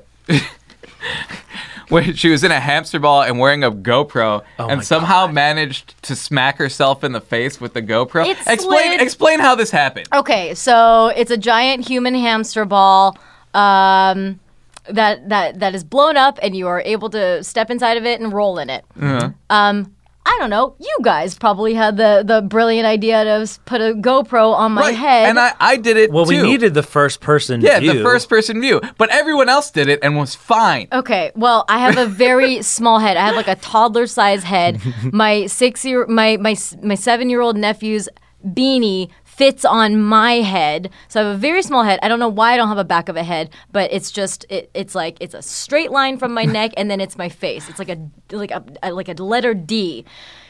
where she was in a hamster ball and wearing a GoPro, Oh and my somehow managed to smack herself in the face with the GoPro. It explain slid. explain how this happened. Okay, so it's a giant human hamster ball um, that that that is blown up, and you are able to step inside of it and roll in it. Um, I don't know. You guys probably had the the brilliant idea to s- put a GoPro on my Right, head. and I, I did it Well, we too. needed the first person yeah, view. the first person view, but everyone else did it and was fine. Okay, well, I have a very small head. I have like a toddler-sized head. My six-year, my my s- my seven-year-old nephew's beanie fits on my head. So I have a very small head. I don't know why I don't have a back of a head, but it's just it, it's like it's a straight line from my neck and then it's my face. It's like a like a, a like a letter D.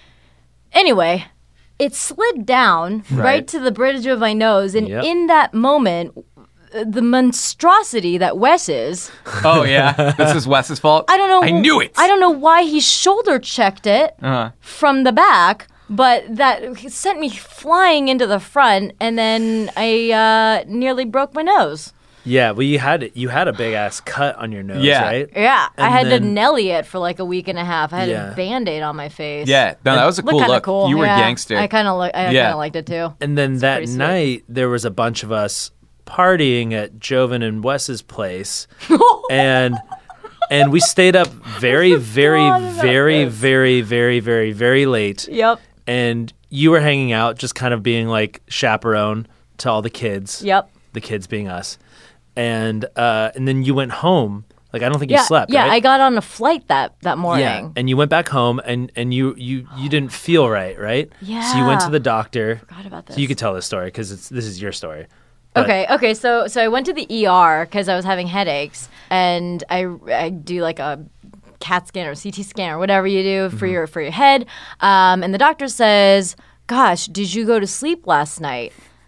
Anyway, it slid down right, Right. to the bridge of my nose, and Yep. in that moment, the monstrosity that Wes is, Oh yeah, this is Wes's fault. I don't know. I knew it. I don't know why he shoulder checked it Uh-huh. from the back, but that sent me flying into the front, and then I uh, nearly broke my nose. Yeah, well, you had you had a big ass cut on your nose, Yeah. right? Yeah, I And had to then- Nelly it for like a week and a half. I had Yeah. a Band-Aid on my face. Yeah, no, that was a Looked cool kinda look. cool. You were yeah. gangster. I kind of look. I Yeah. kind of liked it too. And then that pretty sweet. night, there was a bunch of us partying at Joven and Wes's place, and and we stayed up very, very, forgot about very, this. very, very, very, very late. Yep. And you were hanging out, just kind of being like chaperone to all the kids. Yep. The kids being us, and uh, and then you went home. Like I don't think Yeah. you slept. yeah. right? I got on a flight that that morning. Yeah, and you went back home, and, and you, you, you didn't feel right, right? So you went to Yeah. the doctor. Forgot about So you this. could tell this story because it's this is your story. But- Okay, okay. So so I went to the E R because I was having headaches, and I, I do like a CAT scan or C T scan or whatever you do for your for your head. Um, and the doctor says, "Gosh, did you go to sleep last night?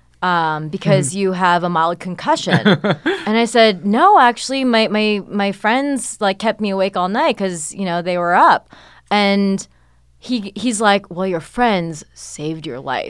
Um, because you have a mild concussion." And I said, "No, actually, my my my friends like kept me awake all night because you know they were up." And he he's like, "Well, your friends saved your life."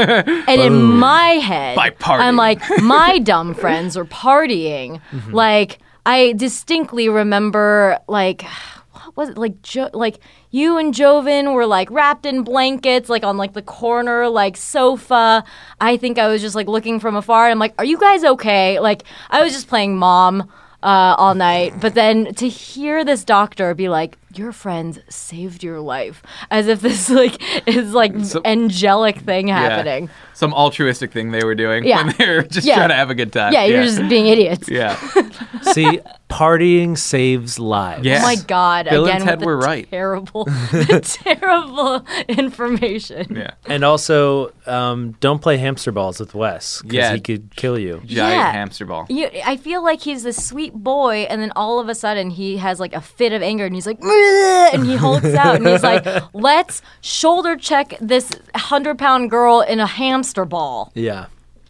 And in my head, By partying. I'm like, my dumb friends are partying. Like, I distinctly remember, like, what was it? Like, jo- like you and Joven were like wrapped in blankets, like on like the corner, like sofa. I think I was just like looking from afar. I'm like, are you guys okay? Like, I was just playing mom uh, all night. But then to hear this doctor be like, your friends saved your life, as if this like is like So- angelic thing Yeah. happening. Some altruistic thing they were doing Yeah. when they were just Yeah. trying to have a good time. Yeah, you're just being idiots. Yeah. See, partying saves lives. Yeah. Oh my God! Bill and Again, Ted with the were right. Terrible, the terrible information. Yeah. And also, um, don't play hamster balls with Wes because Yeah. he could kill you. Giant Yeah. hamster ball. You, I feel like he's this sweet boy, and then all of a sudden he has like a fit of anger, and he's like, "Bleh," and he hulks out, and he's like, "Let's shoulder check this hundred pound girl in a hamster ball." Yeah.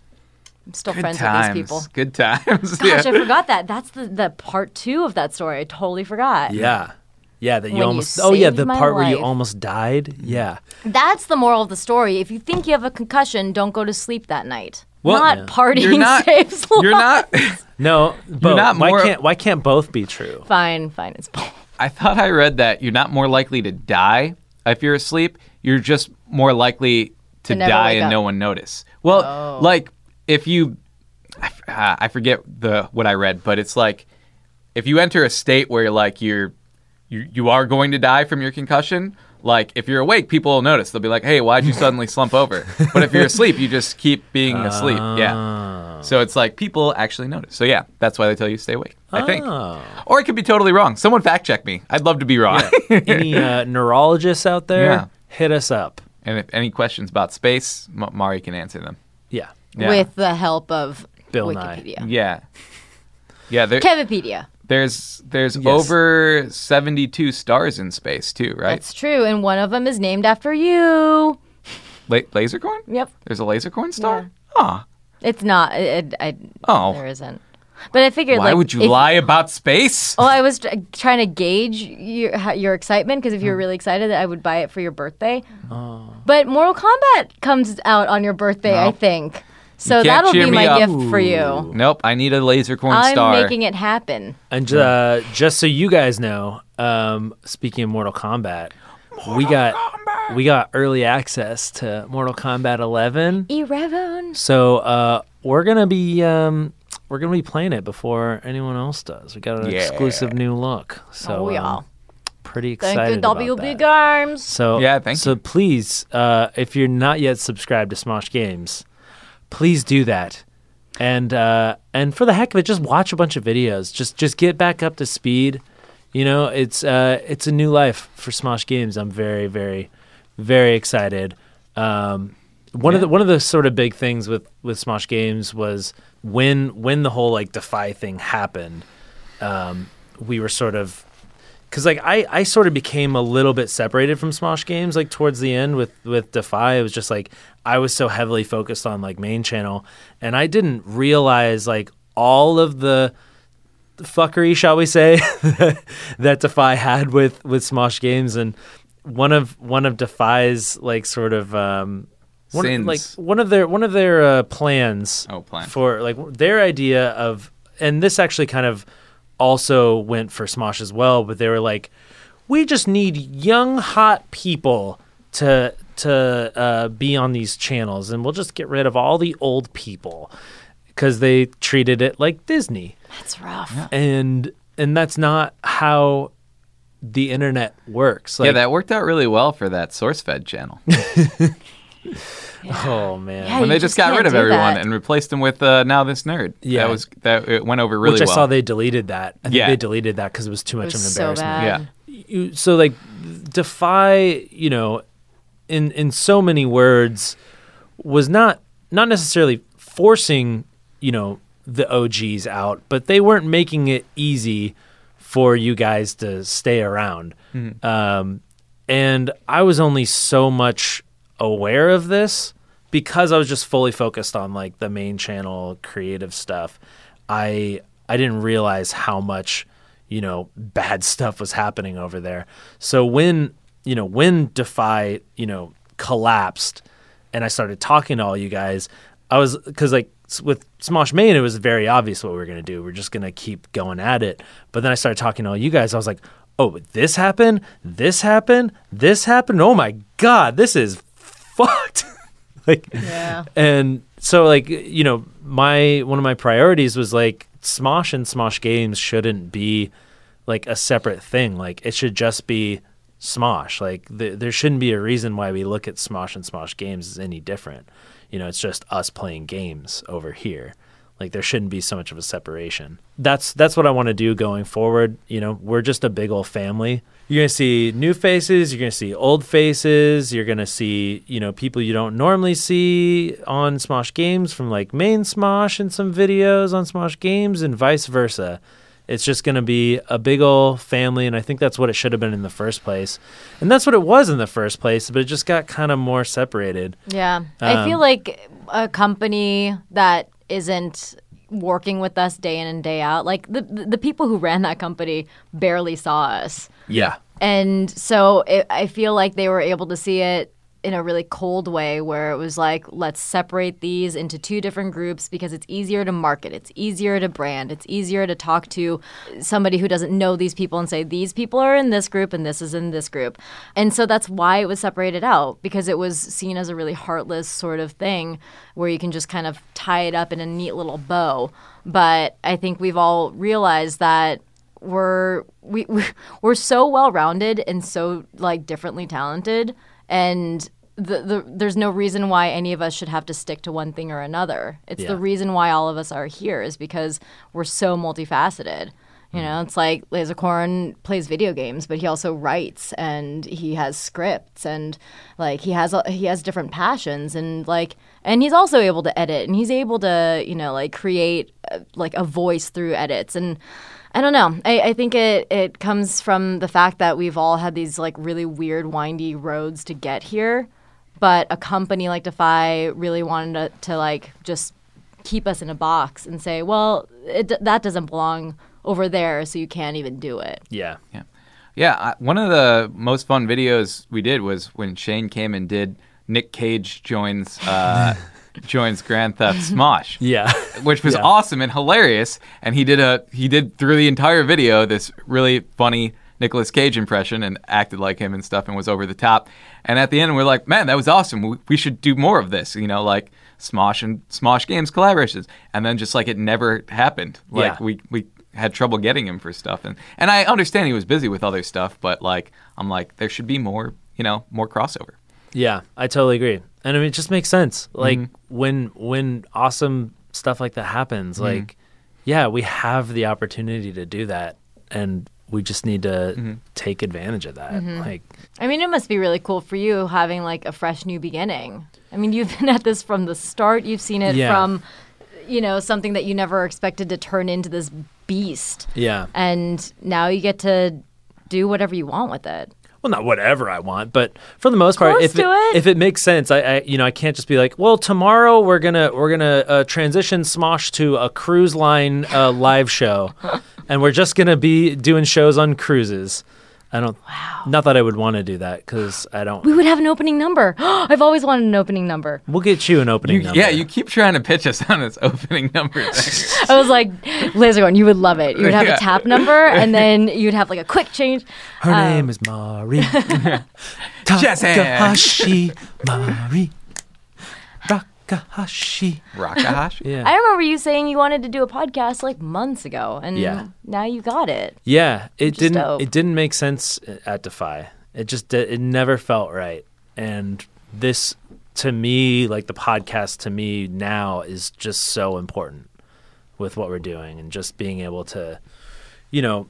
I'm still Good friends times. with these people. Good times. Gosh, yeah. I forgot that. That's the, the part two of that story. I totally forgot. Yeah. Yeah, that you When you almost. Oh, yeah, saved the my part where you life. almost died. Yeah. That's the moral of the story. If you think you have a concussion, don't go to sleep that night. Well, not Yeah. partying You're not. saves You're not. No, but not why more- can't why can't both be true? Fine, fine. It's both. I thought I read that you're not more likely to die if you're asleep. You're just more likely to To never die wake and up. no one notice. Well, Oh. like if you, I, f- uh, I forget the what I read, but it's like if you enter a state where like you're you you are going to die from your concussion. Like if you're awake, people will notice. They'll be like, "Hey, why'd you suddenly slump over?" But if you're asleep, you just keep being asleep. Yeah. So it's like people actually notice. So yeah, that's why they tell you to stay awake. I think. Oh. Or it could be totally wrong. Someone fact check me. I'd love to be wrong. Any uh, neurologists out there? Yeah. Hit us up. And if any questions about space, M- Mari can answer them. Yeah. Yeah. With the help of Bill Nye. Wikipedia. Yeah. Yeah, there, Kevipedia. there's there's Yes. over seventy-two stars in space too, right? That's true, and one of them is named after you. La- Lasercorn? Yep. There's a Lasercorn star? Yeah. Oh. It's not. It, I, Oh. There isn't. But I figured, Why like, would you if- lie about space? Oh, I was tr- trying to gauge your how- your excitement because if you're really excited, I would buy it for your birthday. Oh. But Mortal Kombat comes out on your birthday, I No. think. So can't that'll cheer be me my up. gift for you. Nope, I need a Lasercorn I'm star. making it happen. And uh, just so you guys know, um, speaking of Mortal Kombat, we got we got early access to Mortal Kombat eleven. Eleven. So uh, we're gonna be um, we're gonna be playing it before anyone else does. We got an Yeah. exclusive new look. So Oh, yeah. um, pretty Thank excited you, about W B that. Games. So Yeah, thank so you. please, uh, if you're not yet subscribed to Smosh Games, please do that. And uh, and for the heck of it, just watch a bunch of videos. Just just get back up to speed. You know, it's uh, it's a new life for Smosh Games. I'm very very very excited. Um, one Yeah. of the one of the sort of big things with with Smosh Games was when when the whole like Defy thing happened, um, we were sort of because like I, I sort of became a little bit separated from Smosh Games like towards the end with with Defy. It was just like I was so heavily focused on like main channel, and I didn't realize like all of the fuckery, shall we say, that Defy had with with Smosh Games. And one of one of Defy's like sort of um one Sins. like one of their one of their uh, plans Oh, plan. for like their idea of, and this actually kind of also went for Smosh as well, but they were like, we just need young hot people to to uh, be on these channels, and we'll just get rid of all the old people, because they treated it like Disney. That's rough. and and that's not how the internet works. Like, yeah, that worked out really well for that SourceFed channel. oh man, Yeah, when you they just just got can't rid of do everyone that. and replaced them with uh, Now This Nerd. Yeah. that was that it went over really which I well. saw they deleted that. I think Yeah. they deleted that because it was too It much was of an so embarrassment. bad. Yeah. You, so like Defy, you know, in in so many words, was not not necessarily forcing, you know, the O Gs out, but they weren't making it easy for you guys to stay around. Mm-hmm. Um, and I was only so much aware of this because I was just fully focused on like the main channel creative stuff. I I didn't realize how much, you know, bad stuff was happening over there. So when, you know, when Defy, you know, collapsed and I started talking to all you guys, I was, because like s- with Smosh Main, it was very obvious what we were going to do. We're just going to keep going at it. But then I started talking to all you guys. I was like, oh, this happened, this happened, this happened. Oh my God, this is fucked. like, Yeah. and so like, you know, my, one of my priorities was like Smosh and Smosh Games shouldn't be like a separate thing. Like it should just be Smosh. Like th- there shouldn't be a reason why we look at Smosh and Smosh Games as any different. You know, it's just us playing games over here. Like there shouldn't be so much of a separation. That's that's what I want to do going forward. You know, we're just a big old family. You're gonna see new faces. You're gonna see old faces. You're gonna see, you know, people you don't normally see on Smosh Games from like main Smosh and some videos on Smosh Games, and vice versa. It's just going to be a big old family, and I think that's what it should have been in the first place. And that's what it was in the first place, but it just got kind of more separated. Yeah. I feel Um, like a company that isn't working with us day in and day out, like the the people who ran that company barely saw us. Yeah. And so it, I feel like they were able to see it in a really cold way where it was like, let's separate these into two different groups because it's easier to market. It's easier to brand. It's easier to talk to somebody who doesn't know these people and say, these people are in this group and this is in this group. And so that's why it was separated out, because it was seen as a really heartless sort of thing where you can just kind of tie it up in a neat little bow. But I think we've all realized that we're we, we we're so well-rounded and so like differently talented, and the, the there's no reason why any of us should have to stick to one thing or another. It's Yeah. the reason why all of us are here is because we're so multifaceted. You know, it's like Lasercorn plays video games, but he also writes and he has scripts and like he has a, he has different passions, and like and he's also able to edit, and he's able to, you know, like create uh, like a voice through edits. And I don't know. I, I think it, it comes from the fact that we've all had these like really weird, windy roads to get here. But a company like Defy really wanted to, to like just keep us in a box and say, well, it, that doesn't belong over there, so you can't even do it. Yeah. Yeah, yeah. I, one of the most fun videos we did was when Shane came and did Nick Cage joins uh, joins Grand Theft Smosh. Yeah. Which was Yeah. awesome and hilarious. And he did a he did through the entire video this really funny Nicolas Cage impression and acted like him and stuff and was over the top. And at the end, we're like, man, that was awesome. We, we should do more of this. You know, like Smosh and Smosh Games collaborations. And then just like it never happened. Like Yeah. we we had trouble getting him for stuff. And and I understand he was busy with other stuff, but like I'm like there should be more, you know, more crossover. Yeah, I totally agree. And I mean, it just makes sense. Like Mm-hmm. when when awesome stuff like that happens, like, yeah, we have the opportunity to do that, and we just need to Mm-hmm. take advantage of that. Like, I mean, it must be really cool for you having like a fresh new beginning. I mean, you've been at this from the start. You've seen it Yeah. from, you know, something that you never expected to turn into this beast. yeah. And now you get to do whatever you want with it. Well, not whatever I want, but for the most part, Close if to it. if it makes sense, I, I you know I can't just be like, well, tomorrow we're gonna we're gonna uh, transition Smosh to a cruise line uh, live show, and we're just gonna be doing shows on cruises. I don't. Wow. Not that I would want to do that because I don't. We would have an opening number. I've always wanted an opening number. We'll get you an opening You, number. yeah, you keep trying to pitch us on this opening number thing. I was like, Liz, going, you would love it. You would have Yeah. a tap number, and then you'd have like a quick change. Her name is Mari. Takahashi Mari. Takahashi. Rakahashi? Yeah. I remember you saying you wanted to do a podcast like months ago, and Yeah. now you got it. Yeah, it Which is didn't. dope. It didn't make sense at Defy. It just did, it never felt right. And this, to me, like the podcast to me now is just so important with what we're doing and just being able to, you know,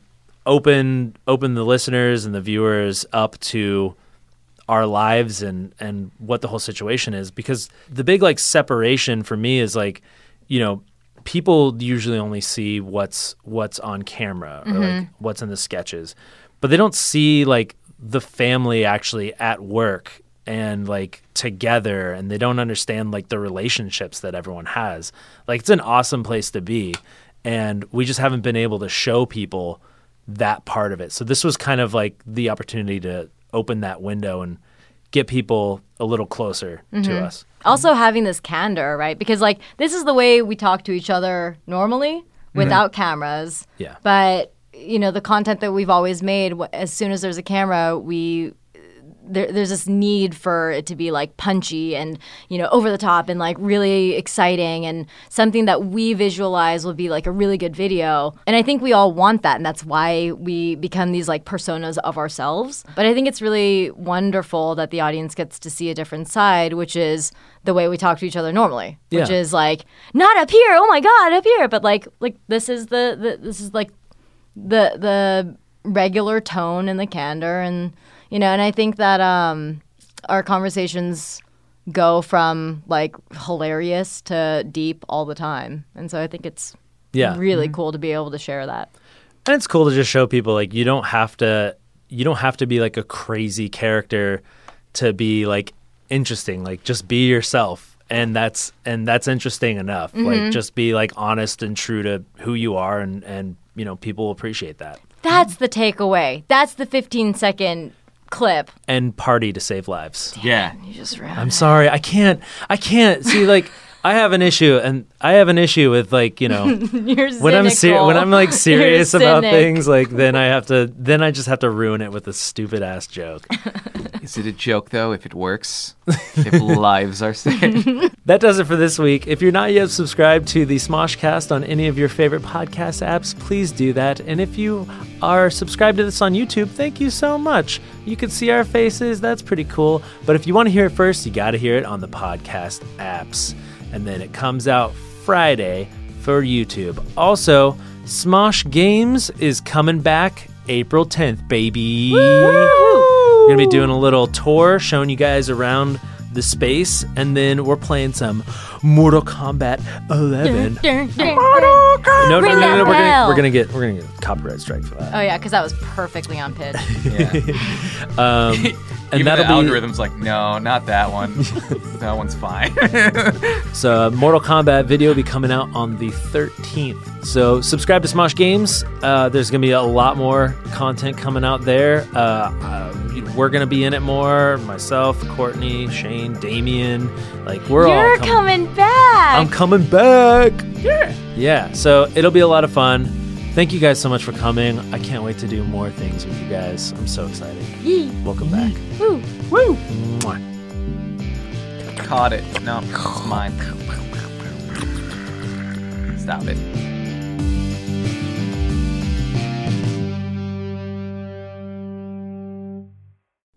open open the listeners and the viewers up to our lives and and what the whole situation is. Because the big like separation for me is like, you know, people usually only see what's what's on camera or like what's in the sketches, but they don't see like the family actually at work and like together, and they don't understand like the relationships that everyone has. Like it's an awesome place to be, and we just haven't been able to show people that part of it. So this was kind of like the opportunity to open that window and get people a little closer to us. Also having this candor, right? Because like this is the way we talk to each other normally without cameras. Yeah. But you know, the content that we've always made, wh- as soon as there's a camera, we there, there's this need for it to be like punchy and, you know, over the top and like really exciting and something that we visualize will be like a really good video. And I think we all want that, and that's why we become these like personas of ourselves. But I think it's really wonderful that the audience gets to see a different side, which is the way we talk to each other normally, which Yeah. is like not up here, oh my god, up here, but like like this is the, the this is like the the regular tone and the candor, and you know, and I think that um our conversations go from like hilarious to deep all the time, and so I think it's Yeah. really cool to be able to share that. And it's cool to just show people like you don't have to you don't have to be like a crazy character to be like interesting. Like just be yourself, and that's and that's interesting enough. Like just be like honest and true to who you are, and and you know, people will appreciate that. That's the takeaway. That's the fifteen second clip. And party to save lives. Yeah. You just ran. I'm sorry, I can't I can't see like I have an issue, and I have an issue with like, you know, You're when I'm ser- cynical. when I'm like You're serious about cynic. things, like then I have to then I just have to ruin it with a stupid ass joke. Is it a joke, though, if it works? If lives are saved? That does it for this week. If you're not yet subscribed to the Smoshcast on any of your favorite podcast apps, please do that. And if you are subscribed to this on YouTube, thank you so much. You can see our faces. That's pretty cool. But if you want to hear it first, you got to hear it on the podcast apps. And then it comes out Friday for YouTube. Also, Smosh Games is coming back April tenth, baby. We're going to be doing a little tour, showing you guys around the space, and then we're playing some Mortal Kombat eleven. Dun, dun, dun. No, no, Ring no, no, that no. We're gonna, bell. we're gonna get we're gonna get a copyright strike for that. Oh yeah, because that was perfectly on pitch. Yeah. Um, and Even that'll the be algorithm's like, no, not that one. That one's fine. so. Mortal Kombat video will be coming out on the thirteenth. So subscribe to Smosh Games. Uh, there's gonna be a lot more content coming out there. Uh, uh, we're gonna be in it more. Myself, Courtney, Shane, Damien. Like we're all. You're com- coming back. I'm coming back. Yeah. Yeah. So it'll be a lot of fun. Thank you guys so much for coming. I can't wait to do more things with you guys. I'm so excited. Yee. Welcome back. Woo. Woo. Mwah. Caught it. No, it's mine. Stop it.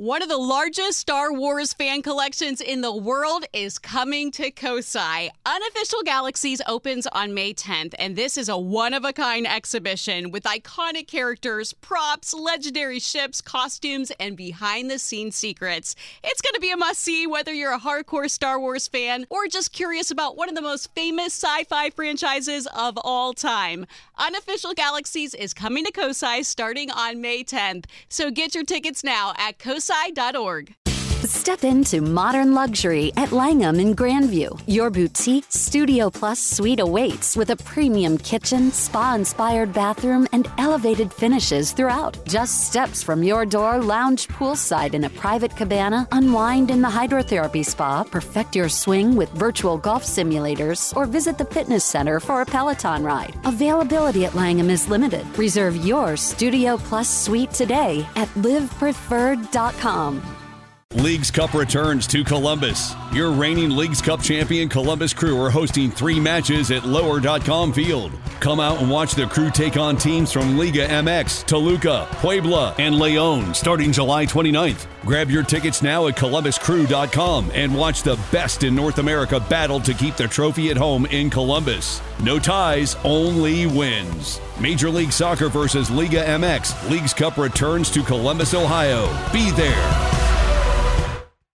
One of the largest Star Wars fan collections in the world is coming to Kosai. Unofficial Galaxies opens on May tenth, and this is a one-of-a-kind exhibition with iconic characters, props, legendary ships, costumes, and behind-the-scenes secrets. It's going to be a must-see whether you're a hardcore Star Wars fan or just curious about one of the most famous sci-fi franchises of all time. Unofficial Galaxies is coming to Kosai starting on May tenth, so get your tickets now at kosai dot org. Step into modern luxury at Langham in Grandview. Your boutique Studio Plus suite awaits with a premium kitchen, spa-inspired bathroom, and elevated finishes throughout. Just steps from your door, lounge poolside in a private cabana, unwind in the hydrotherapy spa, perfect your swing with virtual golf simulators, or visit the fitness center for a Peloton ride. Availability at Langham is limited. Reserve your Studio Plus suite today at live preferred dot com. Leagues Cup returns to Columbus. Your reigning Leagues Cup champion Columbus Crew are hosting three matches at lower dot com field. Come out and watch the Crew take on teams from Liga M X, Toluca, Puebla, and León starting July twenty-ninth. Grab your tickets now at columbus crew dot com and watch the best in North America battle to keep the trophy at home in Columbus. No ties, only wins. Major League Soccer versus Liga M X. Leagues Cup returns to Columbus, Ohio. Be there.